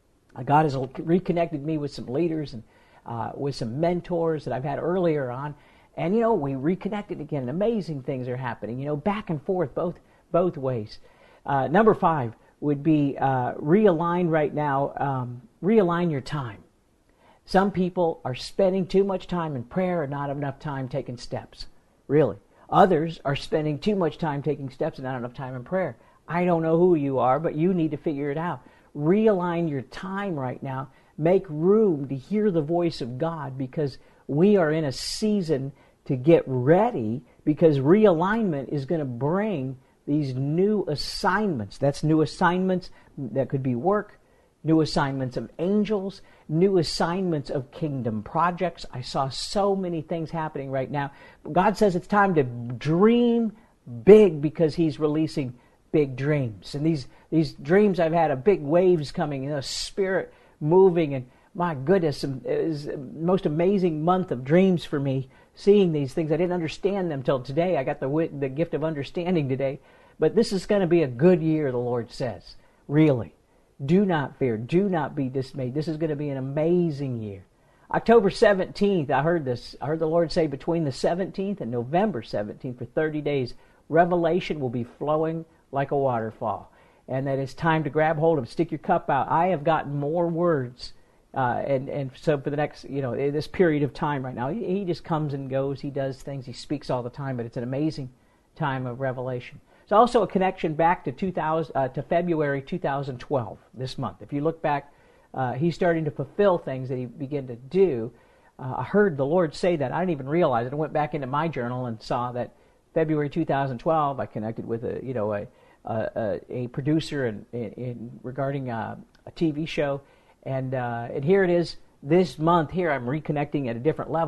God has reconnected me with some leaders and uh, with some mentors that I've had earlier on. And, you know, we reconnected again. Amazing things are happening, you know, back and forth, both both ways. Uh, number five would be uh, realign right now, um, realign your time. Some people are spending too much time in prayer and not enough time taking steps, really. Others are spending too much time taking steps and not enough time in prayer. I don't know who you are, but you need to figure it out. Realign your time right now. Make room to hear the voice of God, because we are in a season to get ready, because realignment is going to bring these new assignments. That's new assignments that could be work, new assignments of angels, new assignments of kingdom projects. I saw so many things happening right now. God says it's time to dream big, because He's releasing big dreams. And these these dreams I've had, a big waves coming, you know, spirit moving, and my goodness, it was the most amazing month of dreams for me, seeing these things. I didn't understand them till today. I got the the gift of understanding today. But this is going to be a good year, the Lord says. Really. Do not fear. Do not be dismayed. This is going to be an amazing year. October seventeenth, I heard this. I heard the Lord say between the seventeenth and November seventeenth, for thirty days, revelation will be flowing like a waterfall. And that it's time to grab hold of it, stick your cup out. I have gotten more words. Uh, and, and so for the next, you know, this period of time right now, he, he just comes and goes. He does things. He speaks all the time. But it's an amazing time of revelation. It's also a connection back to two thousand, uh, to February two thousand twelve, this month. If you look back, uh, he's starting to fulfill things that he began to do. Uh, I heard the Lord say that. I didn't even realize it. I went back into my journal and saw that February two thousand twelve, I connected with a, you know, a a, a producer in, in, in regarding a, a T V show, and uh, and here it is this month. Here I'm reconnecting at a different level.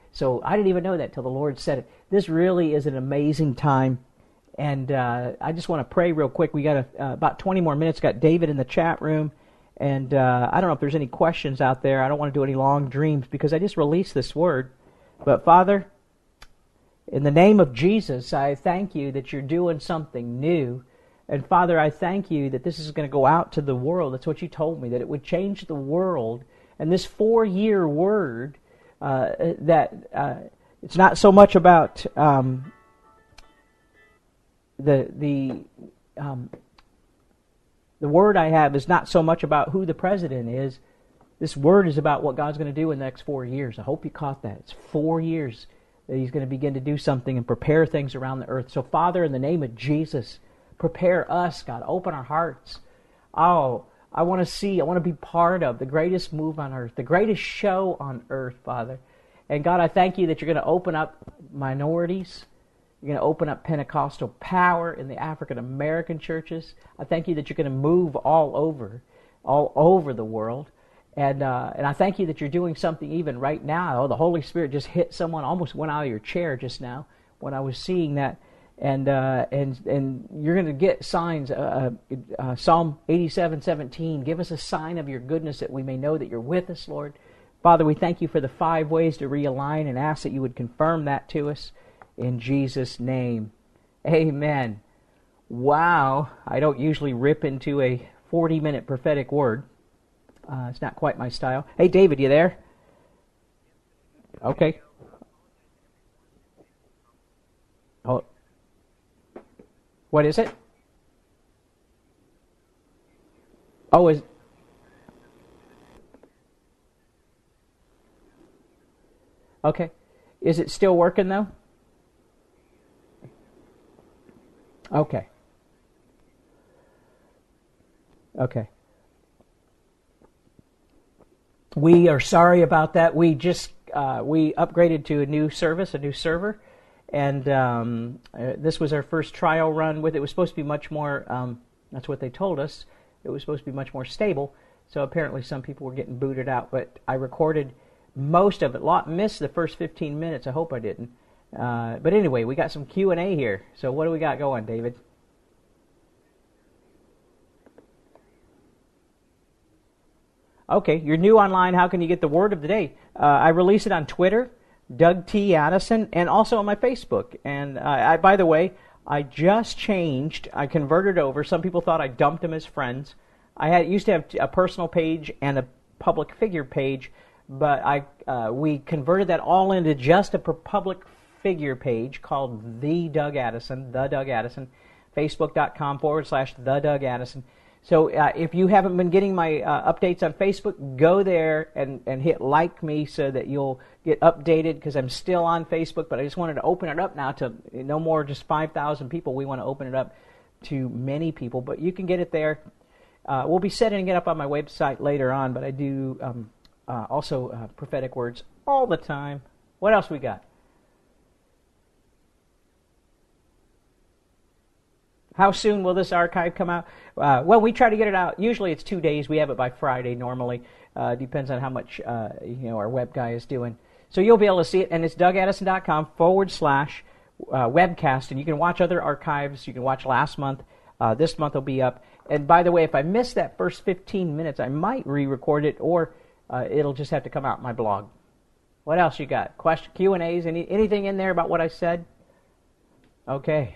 So I didn't even know that till the Lord said it. This really is an amazing time. And uh, I just want to pray real quick. We got a, uh, about twenty more minutes. Got David in the chat room. And uh, I don't know if there's any questions out there. I don't want to do any long dreams because I just released this word. But Father, in the name of Jesus, I thank you that you're doing something new. And Father, I thank you that this is going to go out to the world. That's what you told me, that it would change the world. And this four-year word, uh, that uh, it's not so much about um, the the um, the word I have is not so much about who the president is. This word is about what God's going to do in the next four years. I hope you caught that. It's four years that He's going to begin to do something and prepare things around the earth. So, Father, in the name of Jesus, prepare us, God. Open our hearts. Oh, I want to see, I want to be part of the greatest move on earth, the greatest show on earth, Father. And God, I thank you that you're going to open up minorities. You're going to open up Pentecostal power in the African American churches. I thank you that you're going to move all over, all over the world. And uh, and I thank you that you're doing something even right now. Oh, the Holy Spirit just hit someone, almost went out of your chair just now when I was seeing that. And uh, and and you're going to get signs. Uh, uh, Psalm eighty-seven seventeen. Give us a sign of your goodness that we may know that you're with us, Lord. Father, we thank you for the five ways to realign and ask that you would confirm that to us in Jesus' name. Amen. Wow. I don't usually rip into a forty-minute prophetic word. Uh, it's not quite my style. Hey, David, you there? Okay. Oh. What is it? Oh, is... Okay. Is it still working, though? Okay. Okay. We are sorry about that. We just uh, we upgraded to a new service, a new server, and um, uh, this was our first trial run with it. It was supposed to be much more. Um, that's what they told us. It was supposed to be much more stable. So apparently, some people were getting booted out. But I recorded most of it. Lot missed the first fifteen minutes. I hope I didn't. Uh, but anyway, we got some Q and A here. So what do we got going, David? Okay, you're new online. How can you get the word of the day? Uh, I release it on Twitter, Doug T. Addison, and also on my Facebook. And uh, I, by the way, I just changed. I converted over. Some people thought I dumped them as friends. I had used to have a personal page and a public figure page, but I uh, we converted that all into just a public figure page called The Doug Addison, The Doug Addison, Facebook.com forward slash The Doug Addison. So uh, if you haven't been getting my uh, updates on Facebook, go there and, and hit like me so that you'll get updated, because I'm still on Facebook, but I just wanted to open it up now to no more just five thousand people. We want to open it up to many people, but you can get it there. Uh, we'll be setting it up on my website later on, but I do um, uh, also uh, prophetic words all the time. What else we got? How soon will this archive come out? Uh, well, we try to get it out. Usually it's two days. We have it by Friday normally. Uh, depends on how much uh, you know our web guy is doing. So you'll be able to see it, and it's DougAddison.com forward slash uh, webcast, and you can watch other archives. You can watch last month. Uh, this month will be up. And by the way, if I miss that first fifteen minutes, I might re-record it, or uh, it'll just have to come out in my blog. What else you got? Question, Q and A's? Any, anything in there about what I said? Okay.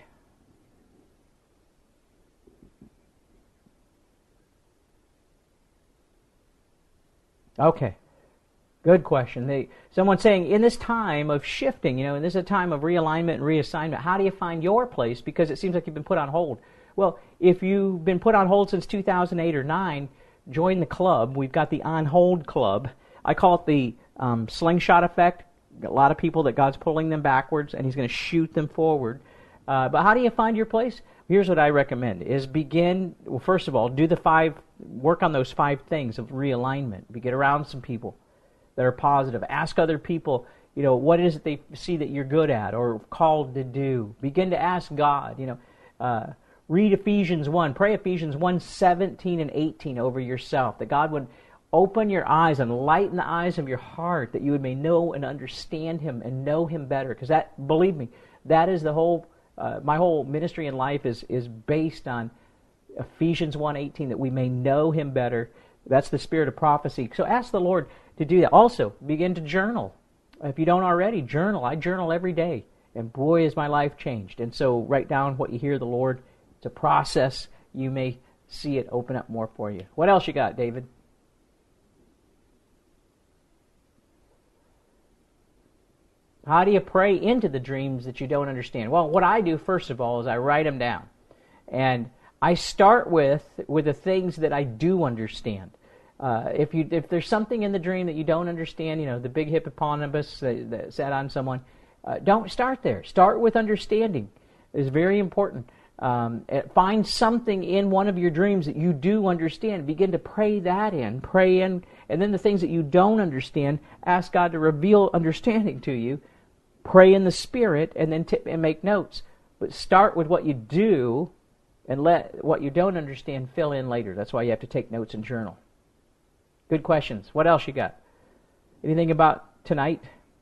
Okay, good question. They, someone's saying, in this time of shifting, you know, and this is a time of realignment and reassignment, how do you find your place? Because it seems like you've been put on hold. Well, if you've been put on hold since two thousand eight or nine, join the club. We've got the On Hold Club. I call it the um, slingshot effect. A lot of people that God's pulling them backwards, and He's going to shoot them forward. Uh, but how do you find your place? Here's what I recommend, is begin, well, first of all, do the five, work on those five things of realignment. Get around some people that are positive. Ask other people, you know, what is it they see that you're good at or called to do. Begin to ask God, you know, uh, read Ephesians one. Pray Ephesians one, seventeen and eighteen over yourself, that God would open your eyes and lighten the eyes of your heart that you may know and understand Him and know Him better. Because that, believe me, that is the whole, uh, my whole ministry in life is, is based on Ephesians one eighteen, that we may know Him better. That's the spirit of prophecy. So ask the Lord to do that. Also, begin to journal. If you don't already, journal. I journal every day. And boy, is my life changed. And so write down what you hear the Lord. It's a process. You may see it open up more for you. What else you got, David? How do you pray into the dreams that you don't understand? Well, what I do, first of all, is I write them down. And I start with with the things that I do understand. Uh, if you if there's something in the dream that you don't understand, you know, the big hippopotamus that, that sat on someone, uh, don't start there. Start with understanding. It's very important. Um, find something in one of your dreams that you do understand. Begin to pray that in. Pray in. And then the things that you don't understand, ask God to reveal understanding to you. Pray in the Spirit, and then t- and make notes. But start with what you do, and let what you don't understand fill in later. That's why you have to take notes and journal. Good questions. What else you got? Anything about tonight?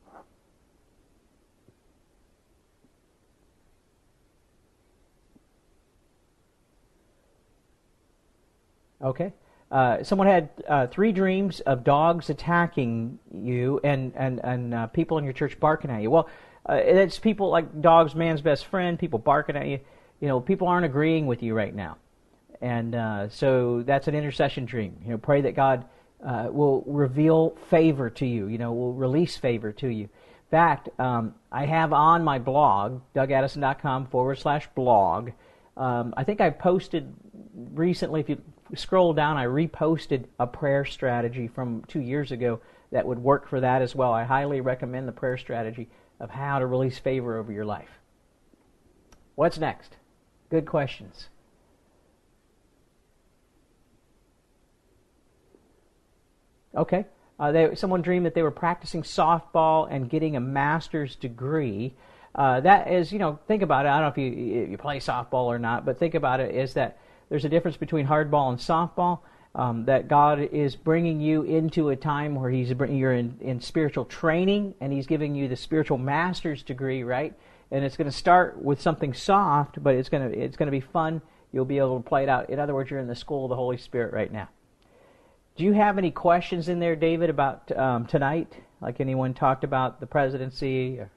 Okay. Uh, someone had uh, three dreams of dogs attacking you and, and, and uh, people in your church barking at you. Well, uh, it's people like dogs, man's best friend, people barking at you. You know, people aren't agreeing with you right now. And uh, so that's an intercession dream. You know, pray that God uh, will reveal favor to you, you know, will release favor to you. In fact, um, I have on my blog, dougaddison.com forward slash blog, um, I think I posted recently, if you scroll down, I reposted a prayer strategy from two years ago that would work for that as well. I highly recommend the prayer strategy of how to release favor over your life. What's next? Good questions. Okay. Uh, they, someone dreamed that they were practicing softball and getting a master's degree. Uh, that is, you know, think about it. I don't know if you if you play softball or not, but think about it is that there's a difference between hardball and softball. Um, that God is bringing you into a time where He's bringing you're in, in spiritual training, and He's giving you the spiritual master's degree, right? And it's going to start with something soft, but it's going to it's going to be fun. You'll be able to play it out. In other words, you're in the school of the Holy Spirit right now. Do you have any questions in there, David, about um, tonight? Like anyone talked about the presidency? Or...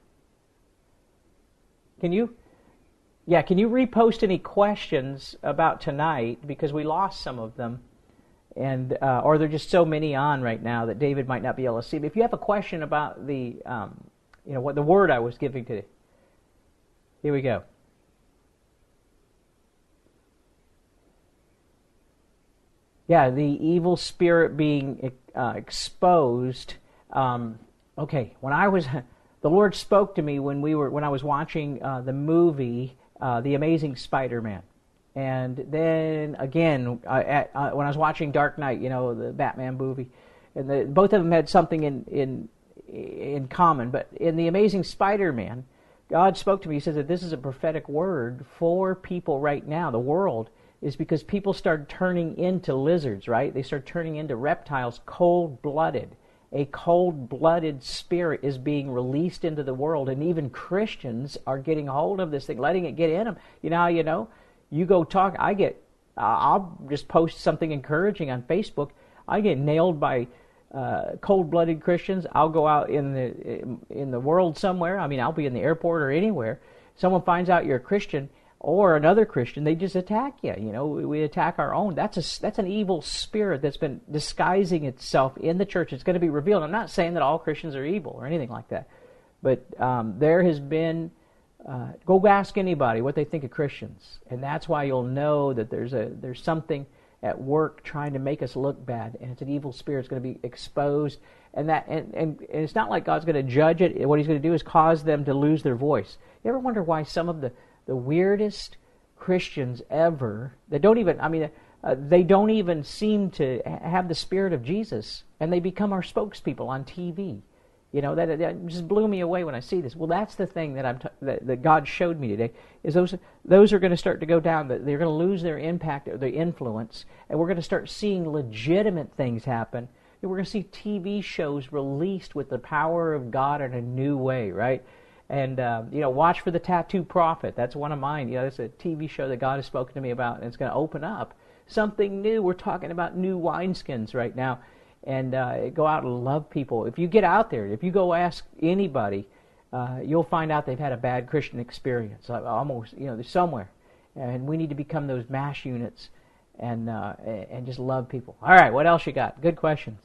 Can you? Yeah, can you repost any questions about tonight, because we lost some of them, and uh, or there are just so many on right now that David might not be able to see. But if you have a question about the, um, you know, what the word I was giving today, here we go. Yeah, the evil spirit being uh, exposed. Um, okay, when I was, the Lord spoke to me when we were when I was watching uh, the movie uh, The Amazing Spider-Man, and then again uh, at, uh, when I was watching Dark Knight, you know, the Batman movie, and the, both of them had something in in in common. But in The Amazing Spider-Man, God spoke to me. He says that this is a prophetic word for people right now. The world is because people started turning into lizards, right? They started turning into reptiles, cold-blooded. A cold-blooded spirit is being released into the world, and even Christians are getting hold of this thing, letting it get in them. You know how you know? You go talk, I get, uh, I'll just post something encouraging on Facebook. I get nailed by uh, cold-blooded Christians. I'll go out in the in the world somewhere. I mean, I'll be in the airport or anywhere. Someone finds out you're a Christian, or another Christian, they just attack you. You know, we attack our own. That's a that's an evil spirit that's been disguising itself in the church. It's going to be revealed. I'm not saying that all Christians are evil or anything like that, but um, there has been. Uh, go ask anybody what they think of Christians, and that's why you'll know that there's a there's something at work trying to make us look bad, and it's an evil spirit. It's going to be exposed, and that and, and, and it's not like God's going to judge it. What He's going to do is cause them to lose their voice. You ever wonder why some of the the weirdest Christians ever, that don't even, I mean, uh, they don't even seem to have the Spirit of Jesus, and they become our spokespeople on T V. You know, that, that just blew me away when I see this. Well, that's the thing that I'm t- that, that God showed me today, is those those are going to start to go down, that they're going to lose their impact or their influence, and we're going to start seeing legitimate things happen. We're going to see T V shows released with the power of God in a new way, right? And, uh, you know, watch for the Tattoo Prophet. That's one of mine. You know, it's a T V show that God has spoken to me about, and it's going to open up something new. We're talking about new wineskins right now. And uh, go out and love people. If you get out there, if you go ask anybody, uh, you'll find out they've had a bad Christian experience. Almost, you know, there's somewhere. And we need to become those MASH units and uh, and just love people. All right, what else you got? Good questions.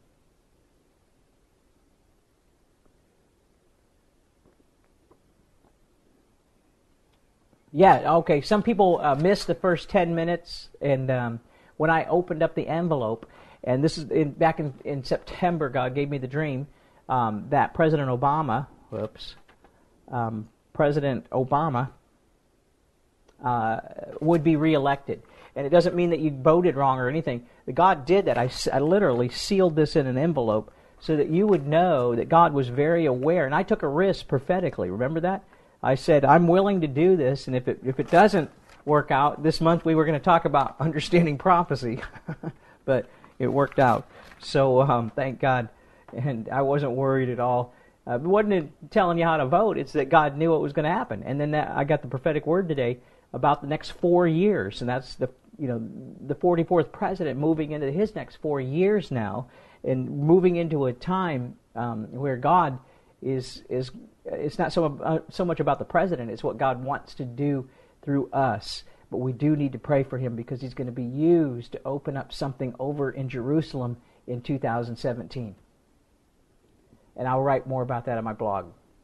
Yeah, okay. Some people uh, missed the first ten minutes, and um, when I opened up the envelope, and this is in, back in, in September, God gave me the dream um, that President Obama, whoops, um, President Obama uh, would be reelected. And it doesn't mean that you voted wrong or anything. God did that. I, I literally sealed this in an envelope so that you would know that God was very aware. And I took a risk prophetically. Remember that? I said, I'm willing to do this, and if it if it doesn't work out, this month we were going to talk about understanding prophecy, but it worked out. So um, thank God, and I wasn't worried at all. Uh, it wasn't telling you how to vote, it's that God knew what was going to happen. And then that, I got the prophetic word today about the next four years, and that's the you know the forty-fourth president moving into his next four years now, and moving into a time um, where God is is it's not so uh, so much about the president. It's what God wants to do through us. But we do need to pray for him because he's going to be used to open up something over in Jerusalem in two thousand seventeen. And I'll write more about that on my blog.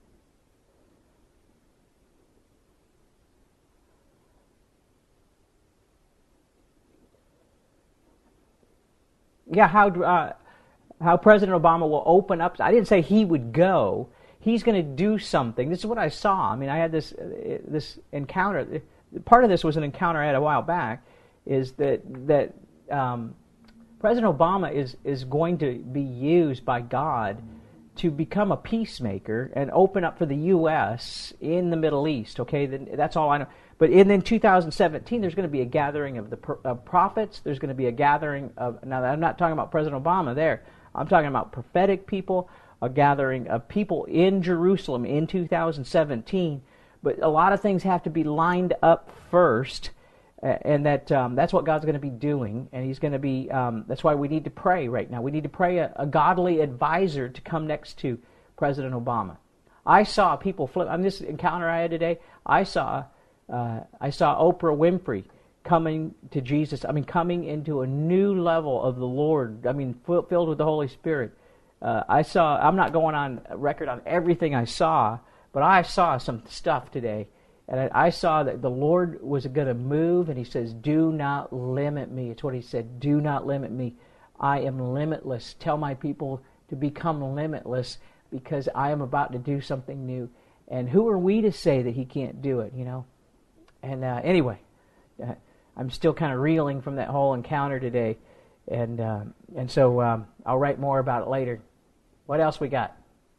Yeah, how uh, how President Obama will open up. I didn't say he would go. He's going to do something. This is what I saw. I mean, I had this uh, this encounter. Part of this was an encounter I had a while back. Is that that um, President Obama is is going to be used by God to become a peacemaker and open up for the U S in the Middle East. Okay, that's all I know. But in then two thousand seventeen, there's going to be a gathering of the of prophets. There's going to be a gathering of. Now, I'm not talking about President Obama there. I'm talking about prophetic people. A gathering of people in Jerusalem in two thousand seventeen. But a lot of things have to be lined up first, and that um, that's what God's going to be doing. And He's going to be. Um, that's why we need to pray right now. We need to pray a, a godly advisor to come next to President Obama. I saw people flip. I mean, this encounter I had today. I saw. Uh, I saw Oprah Winfrey coming to Jesus. I mean, coming into a new level of the Lord. I mean, f- filled with the Holy Spirit. Uh, I saw. I'm not going on record on everything I saw, but I saw some stuff today, and I, I saw that the Lord was going to move. And He says, "Do not limit me." It's what He said. Do not limit me. I am limitless. Tell my people to become limitless because I am about to do something new. And who are we to say that He can't do it? You know. And uh, anyway, uh, I'm still kind of reeling from that whole encounter today, and uh, and so um, I'll write more about it later. What else we got?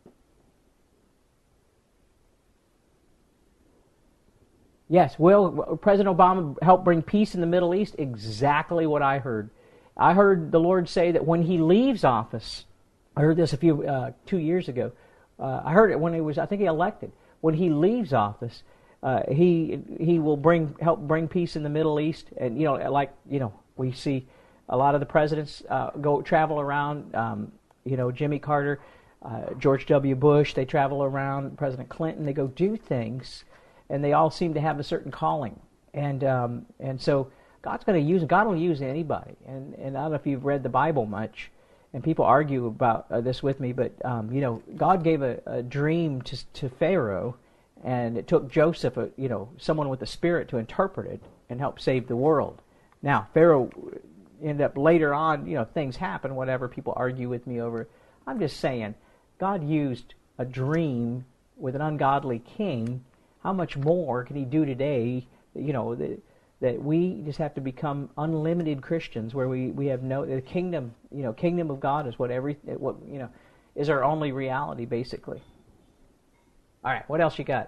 Yes, will President Obama help bring peace in the Middle East? Exactly what I heard. I heard the Lord say that when He leaves office, I heard this a few uh, two years ago. Uh, I heard it when he was, I think, he elected. When he leaves office. Uh, he he will bring help bring peace in the Middle East, and you know, like you know, we see a lot of the presidents uh, go travel around. Um, you know, Jimmy Carter, uh, George W. Bush, they travel around. President Clinton, they go do things, and they all seem to have a certain calling. And um, and so God's going to use God will use anybody. And and I don't know if you've read the Bible much, and people argue about uh, this with me, but um, you know, God gave a, a dream to to Pharaoh. And it took Joseph, a, you know, someone with the Spirit to interpret it and help save the world. Now, Pharaoh ended up later on, you know, things happen, whatever, people argue with me over. I'm just saying, God used a dream with an ungodly king. How much more can He do today, you know, that, that we just have to become unlimited Christians where we, we have no, the kingdom, you know, kingdom of God is what every, what, you know, is our only reality, basically. All right, what else you got?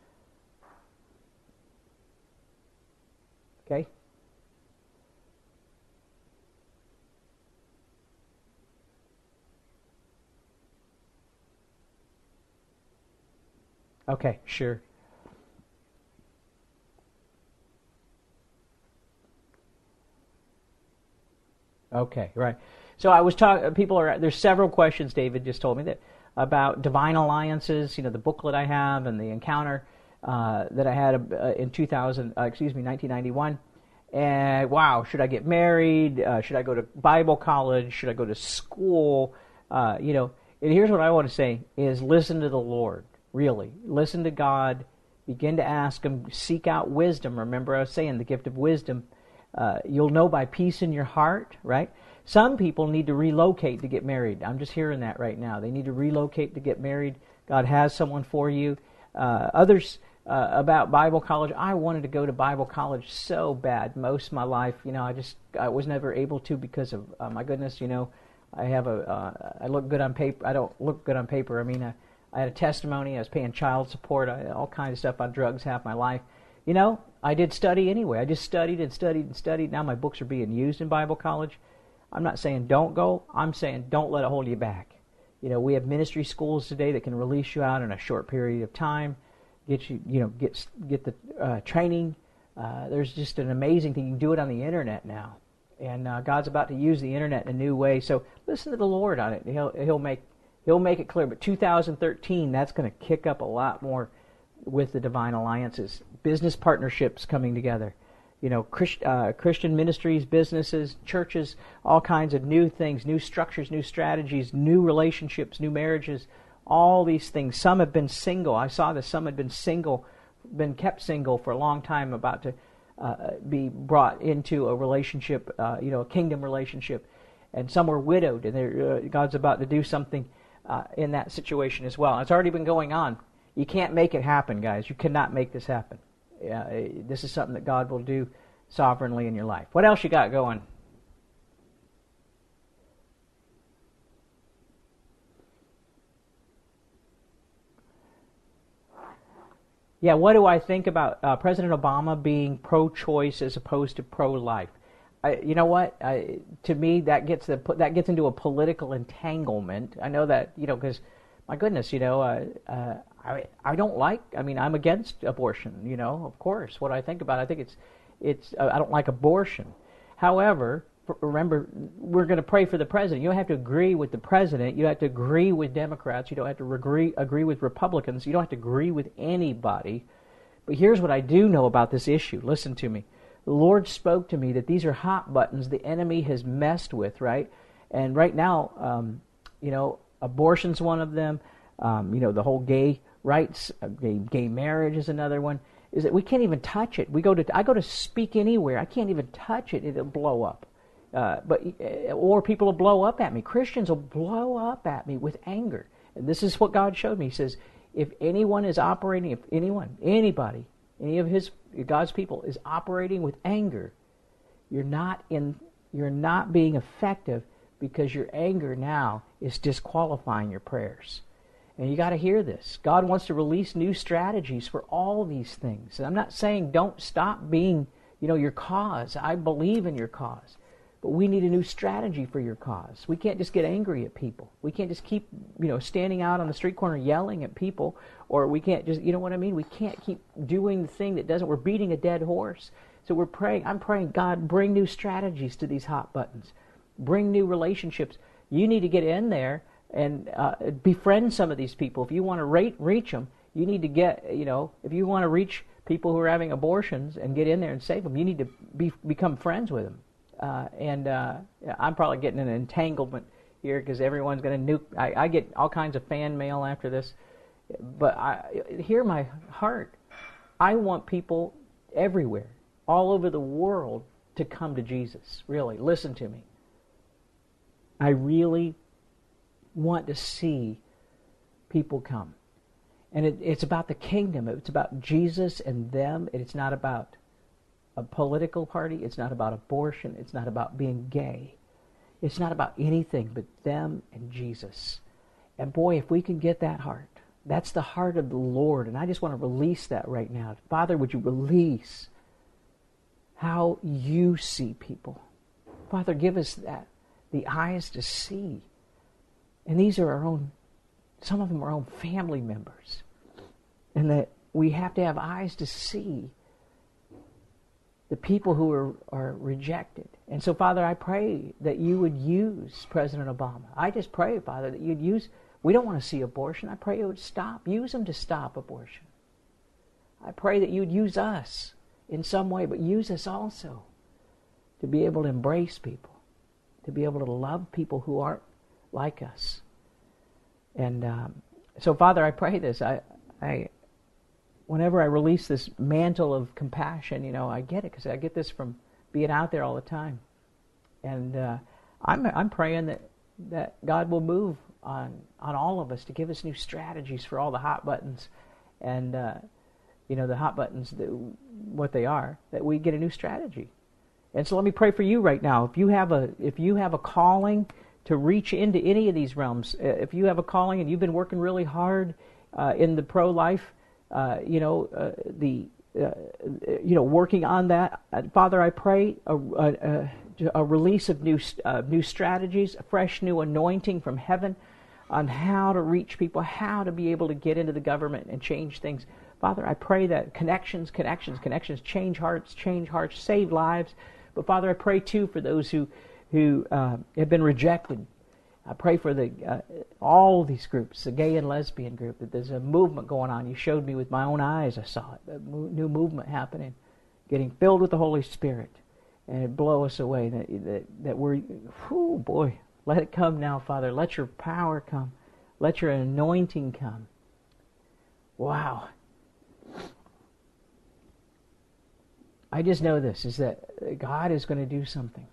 Okay. Okay, sure. Okay, right. So I was talking. People are there's several questions. David just told me that about divine alliances. You know, the booklet I have and the encounter uh, that I had uh, in two thousand. Uh, excuse me, nineteen ninety-one. And wow, should I get married? Uh, should I go to Bible college? Should I go to school? Uh, you know, and here's what I want to say: is listen to the Lord. Really, listen to God. Begin to ask Him. Seek out wisdom. Remember, I was saying the gift of wisdom. Uh, you'll know by peace in your heart, right? Some people need to relocate to get married. I'm just hearing that right now. They need to relocate to get married. God has someone for you. Uh, others uh, about Bible college. I wanted to go to Bible college so bad most of my life. You know, I just I was never able to because of uh, my goodness. You know, I have a uh, I look good on paper. I don't look good on paper. I mean, I, I had a testimony. I was paying child support. I, all kinds of stuff on drugs half my life. You know, I did study anyway. I just studied and studied and studied. Now my books are being used in Bible college. I'm not saying don't go. I'm saying don't let it hold you back. You know, we have ministry schools today that can release you out in a short period of time, get you, you know, get get the uh, training. Uh, there's just an amazing thing. You can do it on the internet now, and uh, God's about to use the internet in a new way. So listen to the Lord on it. He'll he'll make he'll make it clear. But two thousand thirteen, that's going to kick up a lot more with the divine alliances, business partnerships coming together. You know, Christ, uh, Christian ministries, businesses, churches, all kinds of new things, new structures, new strategies, new relationships, new marriages, all these things. Some have been single. I saw this. Some had been single, been kept single for a long time, about to uh, be brought into a relationship, uh, you know, a kingdom relationship. And some were widowed, and uh, God's about to do something uh, in that situation as well. It's already been going on. You can't make it happen, guys. You cannot make this happen. Uh, this is something that God will do sovereignly in your life. What else you got going? Yeah, what do I think about uh, President Obama being pro-choice as opposed to pro-life? I, you know what? I, to me, that gets the, that gets into a political entanglement. I know that, you know, because my goodness, you know, uh, uh, I I don't like. I mean, I'm against abortion. You know, of course. What I think about, it, I think it's it's. Uh, I don't like abortion. However, remember, we're going to pray for the president. You don't have to agree with the president. You have to agree with Democrats. You don't have to agree agree with Republicans. You don't have to agree with anybody. But here's what I do know about this issue. Listen to me. The Lord spoke to me that these are hot buttons the enemy has messed with, right? And right now, um, you know, abortion's one of them. Um, you know, the whole gay rights, uh, gay, gay marriage is another one. Is that we can't even touch it. We go to I go to speak anywhere. I can't even touch it. It'll blow up. Uh, but or people will blow up at me. Christians will blow up at me with anger. And this is what God showed me. He says, if anyone is operating, if anyone, anybody, any of His God's people is operating with anger, you're not in. You're not being effective because your anger now is disqualifying your prayers. And you got to hear this. God wants to release new strategies for all these things. And I'm not saying don't stop being, you know, your cause. I believe in your cause. But we need a new strategy for your cause. We can't just get angry at people. We can't just keep, you know, standing out on the street corner yelling at people. Or we can't just, you know what I mean? We can't keep doing the thing that doesn't, we're beating a dead horse. So we're praying, I'm praying, God, bring new strategies to these hot buttons. Bring new relationships. You need to get in there and uh, befriend some of these people. If you want to rate, reach them, you need to get, you know, if you want to reach people who are having abortions and get in there and save them, you need to be, become friends with them. Uh, and uh, I'm probably getting an entanglement here because everyone's going to nuke. I, I get all kinds of fan mail after this. But I, hear my heart. I want people everywhere, all over the world, to come to Jesus. Really, listen to me. I really want to see people come. And it, it's about the kingdom. It's about Jesus and them. It's not about a political party. It's not about abortion. It's not about being gay. It's not about anything but them and Jesus. And boy, if we can get that heart, that's the heart of the Lord. And I just want to release that right now. Father, would you release how you see people? Father, give us that, the eyes to see. And these are our own, some of them are our own family members. And that we have to have eyes to see the people who are, are rejected. And so, Father, I pray that you would use President Obama. I just pray, Father, that you'd use, we don't want to see abortion. I pray it would stop. Use them to stop abortion. I pray that you'd use us in some way, but use us also to be able to embrace people, to be able to love people who aren't like us. And um, so, Father, I pray this. I, I, whenever I release this mantle of compassion, you know, I get it because I get this from being out there all the time. And uh, I'm I'm praying that, that God will move on on all of us to give us new strategies for all the hot buttons, and uh, you know, the hot buttons, that, what they are, that we get a new strategy. And so let me pray for you right now. If you have a if you have a calling to reach into any of these realms, if you have a calling and you've been working really hard uh, in the pro-life, uh, you know, uh, the uh, you know, working on that, uh, Father, I pray a, a, a release of new uh, new strategies, a fresh new anointing from heaven on how to reach people, how to be able to get into the government and change things. Father, I pray that connections, connections, connections, change hearts, change hearts, save lives. But Father, I pray too for those who who uh, have been rejected. I pray for the uh, all these groups, the gay and lesbian group, that there's a movement going on. You showed me with my own eyes, I saw it, a new movement happening, getting filled with the Holy Spirit, and it blow us away. That, that, that we're, whew, boy, let it come now, Father. Let your power come. Let your anointing come. Wow. I just know this, is that God is going to do something.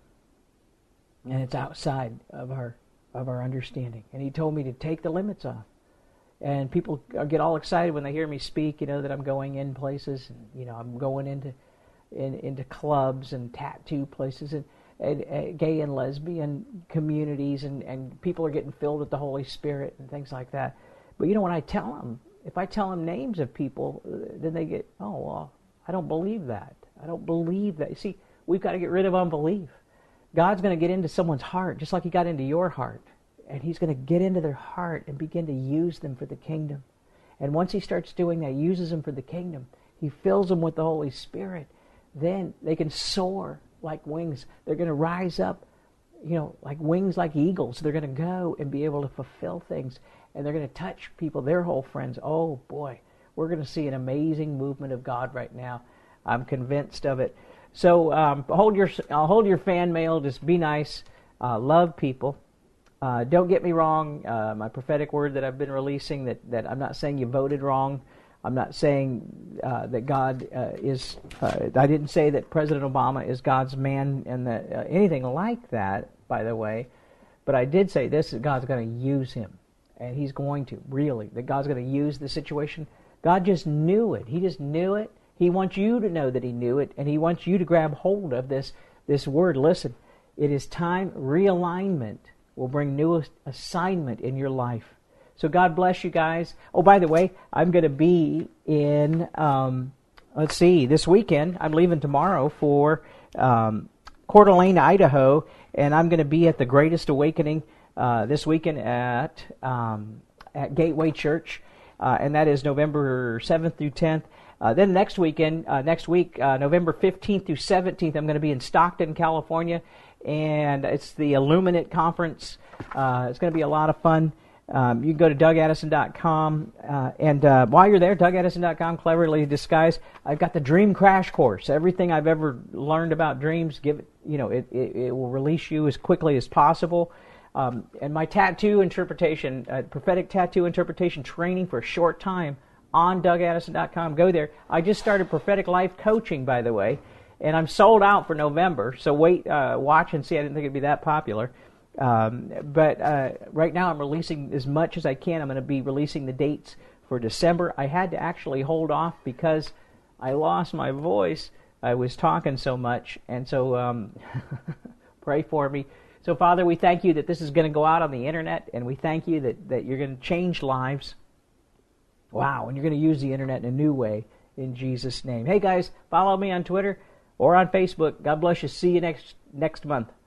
And it's outside of our of our understanding. And he told me to take the limits off. And people get all excited when they hear me speak, you know, that I'm going in places, and, you know, I'm going into in, into clubs and tattoo places and, and, and gay and lesbian communities, and, and people are getting filled with the Holy Spirit and things like that. But, you know, when I tell them, if I tell them names of people, then they get, oh, well, I don't believe that. I don't believe that. You see, we've got to get rid of unbelief. God's going to get into someone's heart, just like he got into your heart. And he's going to get into their heart and begin to use them for the kingdom. And once he starts doing that, uses them for the kingdom, he fills them with the Holy Spirit, then they can soar like wings. They're going to rise up, you know, like wings like eagles. They're going to go and be able to fulfill things. And they're going to touch people, their whole friends. Oh, boy, we're going to see an amazing movement of God right now. I'm convinced of it. So um, hold your uh, hold your fan mail. Just be nice. Uh, love people. Uh, don't get me wrong. Uh, my prophetic word that I've been releasing, that, that I'm not saying you voted wrong. I'm not saying uh, that God uh, is... Uh, I didn't say that President Obama is God's man and that, uh, anything like that, by the way. But I did say this, that God's going to use him. And he's going to, really. That God's going to use the situation. God just knew it. He just knew it. He wants you to know that he knew it, and he wants you to grab hold of this, this word. Listen, it is time. Realignment will bring new assignment in your life. So God bless you guys. Oh, by the way, I'm going to be in, um, let's see, this weekend. I'm leaving tomorrow for um, Coeur d'Alene, Idaho, and I'm going to be at the Greatest Awakening uh, this weekend at um, at Gateway Church, uh, and that is November seventh through tenth. Uh, then next weekend, uh, next week, uh, November fifteenth through seventeenth, I'm going to be in Stockton, California, and it's the Illuminate Conference. Uh, it's going to be a lot of fun. Um, you can go to Doug Addison dot com, uh, and uh, while you're there, Doug Addison dot com, cleverly disguised. I've got the Dream Crash Course. Everything I've ever learned about dreams, give it, you know, it, it, it will release you as quickly as possible. Um, and my tattoo interpretation, uh, prophetic tattoo interpretation training for a short time on Doug Addison dot com. Go there. I just started prophetic life coaching, by the way, and I'm sold out for November. So wait, uh, watch and see. I didn't think it'd be that popular. Um, but uh, right now I'm releasing as much as I can. I'm going to be releasing the dates for December. I had to actually hold off because I lost my voice. I was talking so much, and so um, pray for me. So, Father, we thank you that this is going to go out on the internet, and we thank you that, that you're going to change lives. Wow, and you're going to use the internet in a new way in Jesus' name. Hey, guys, follow me on Twitter or on Facebook. God bless you. See you next next month.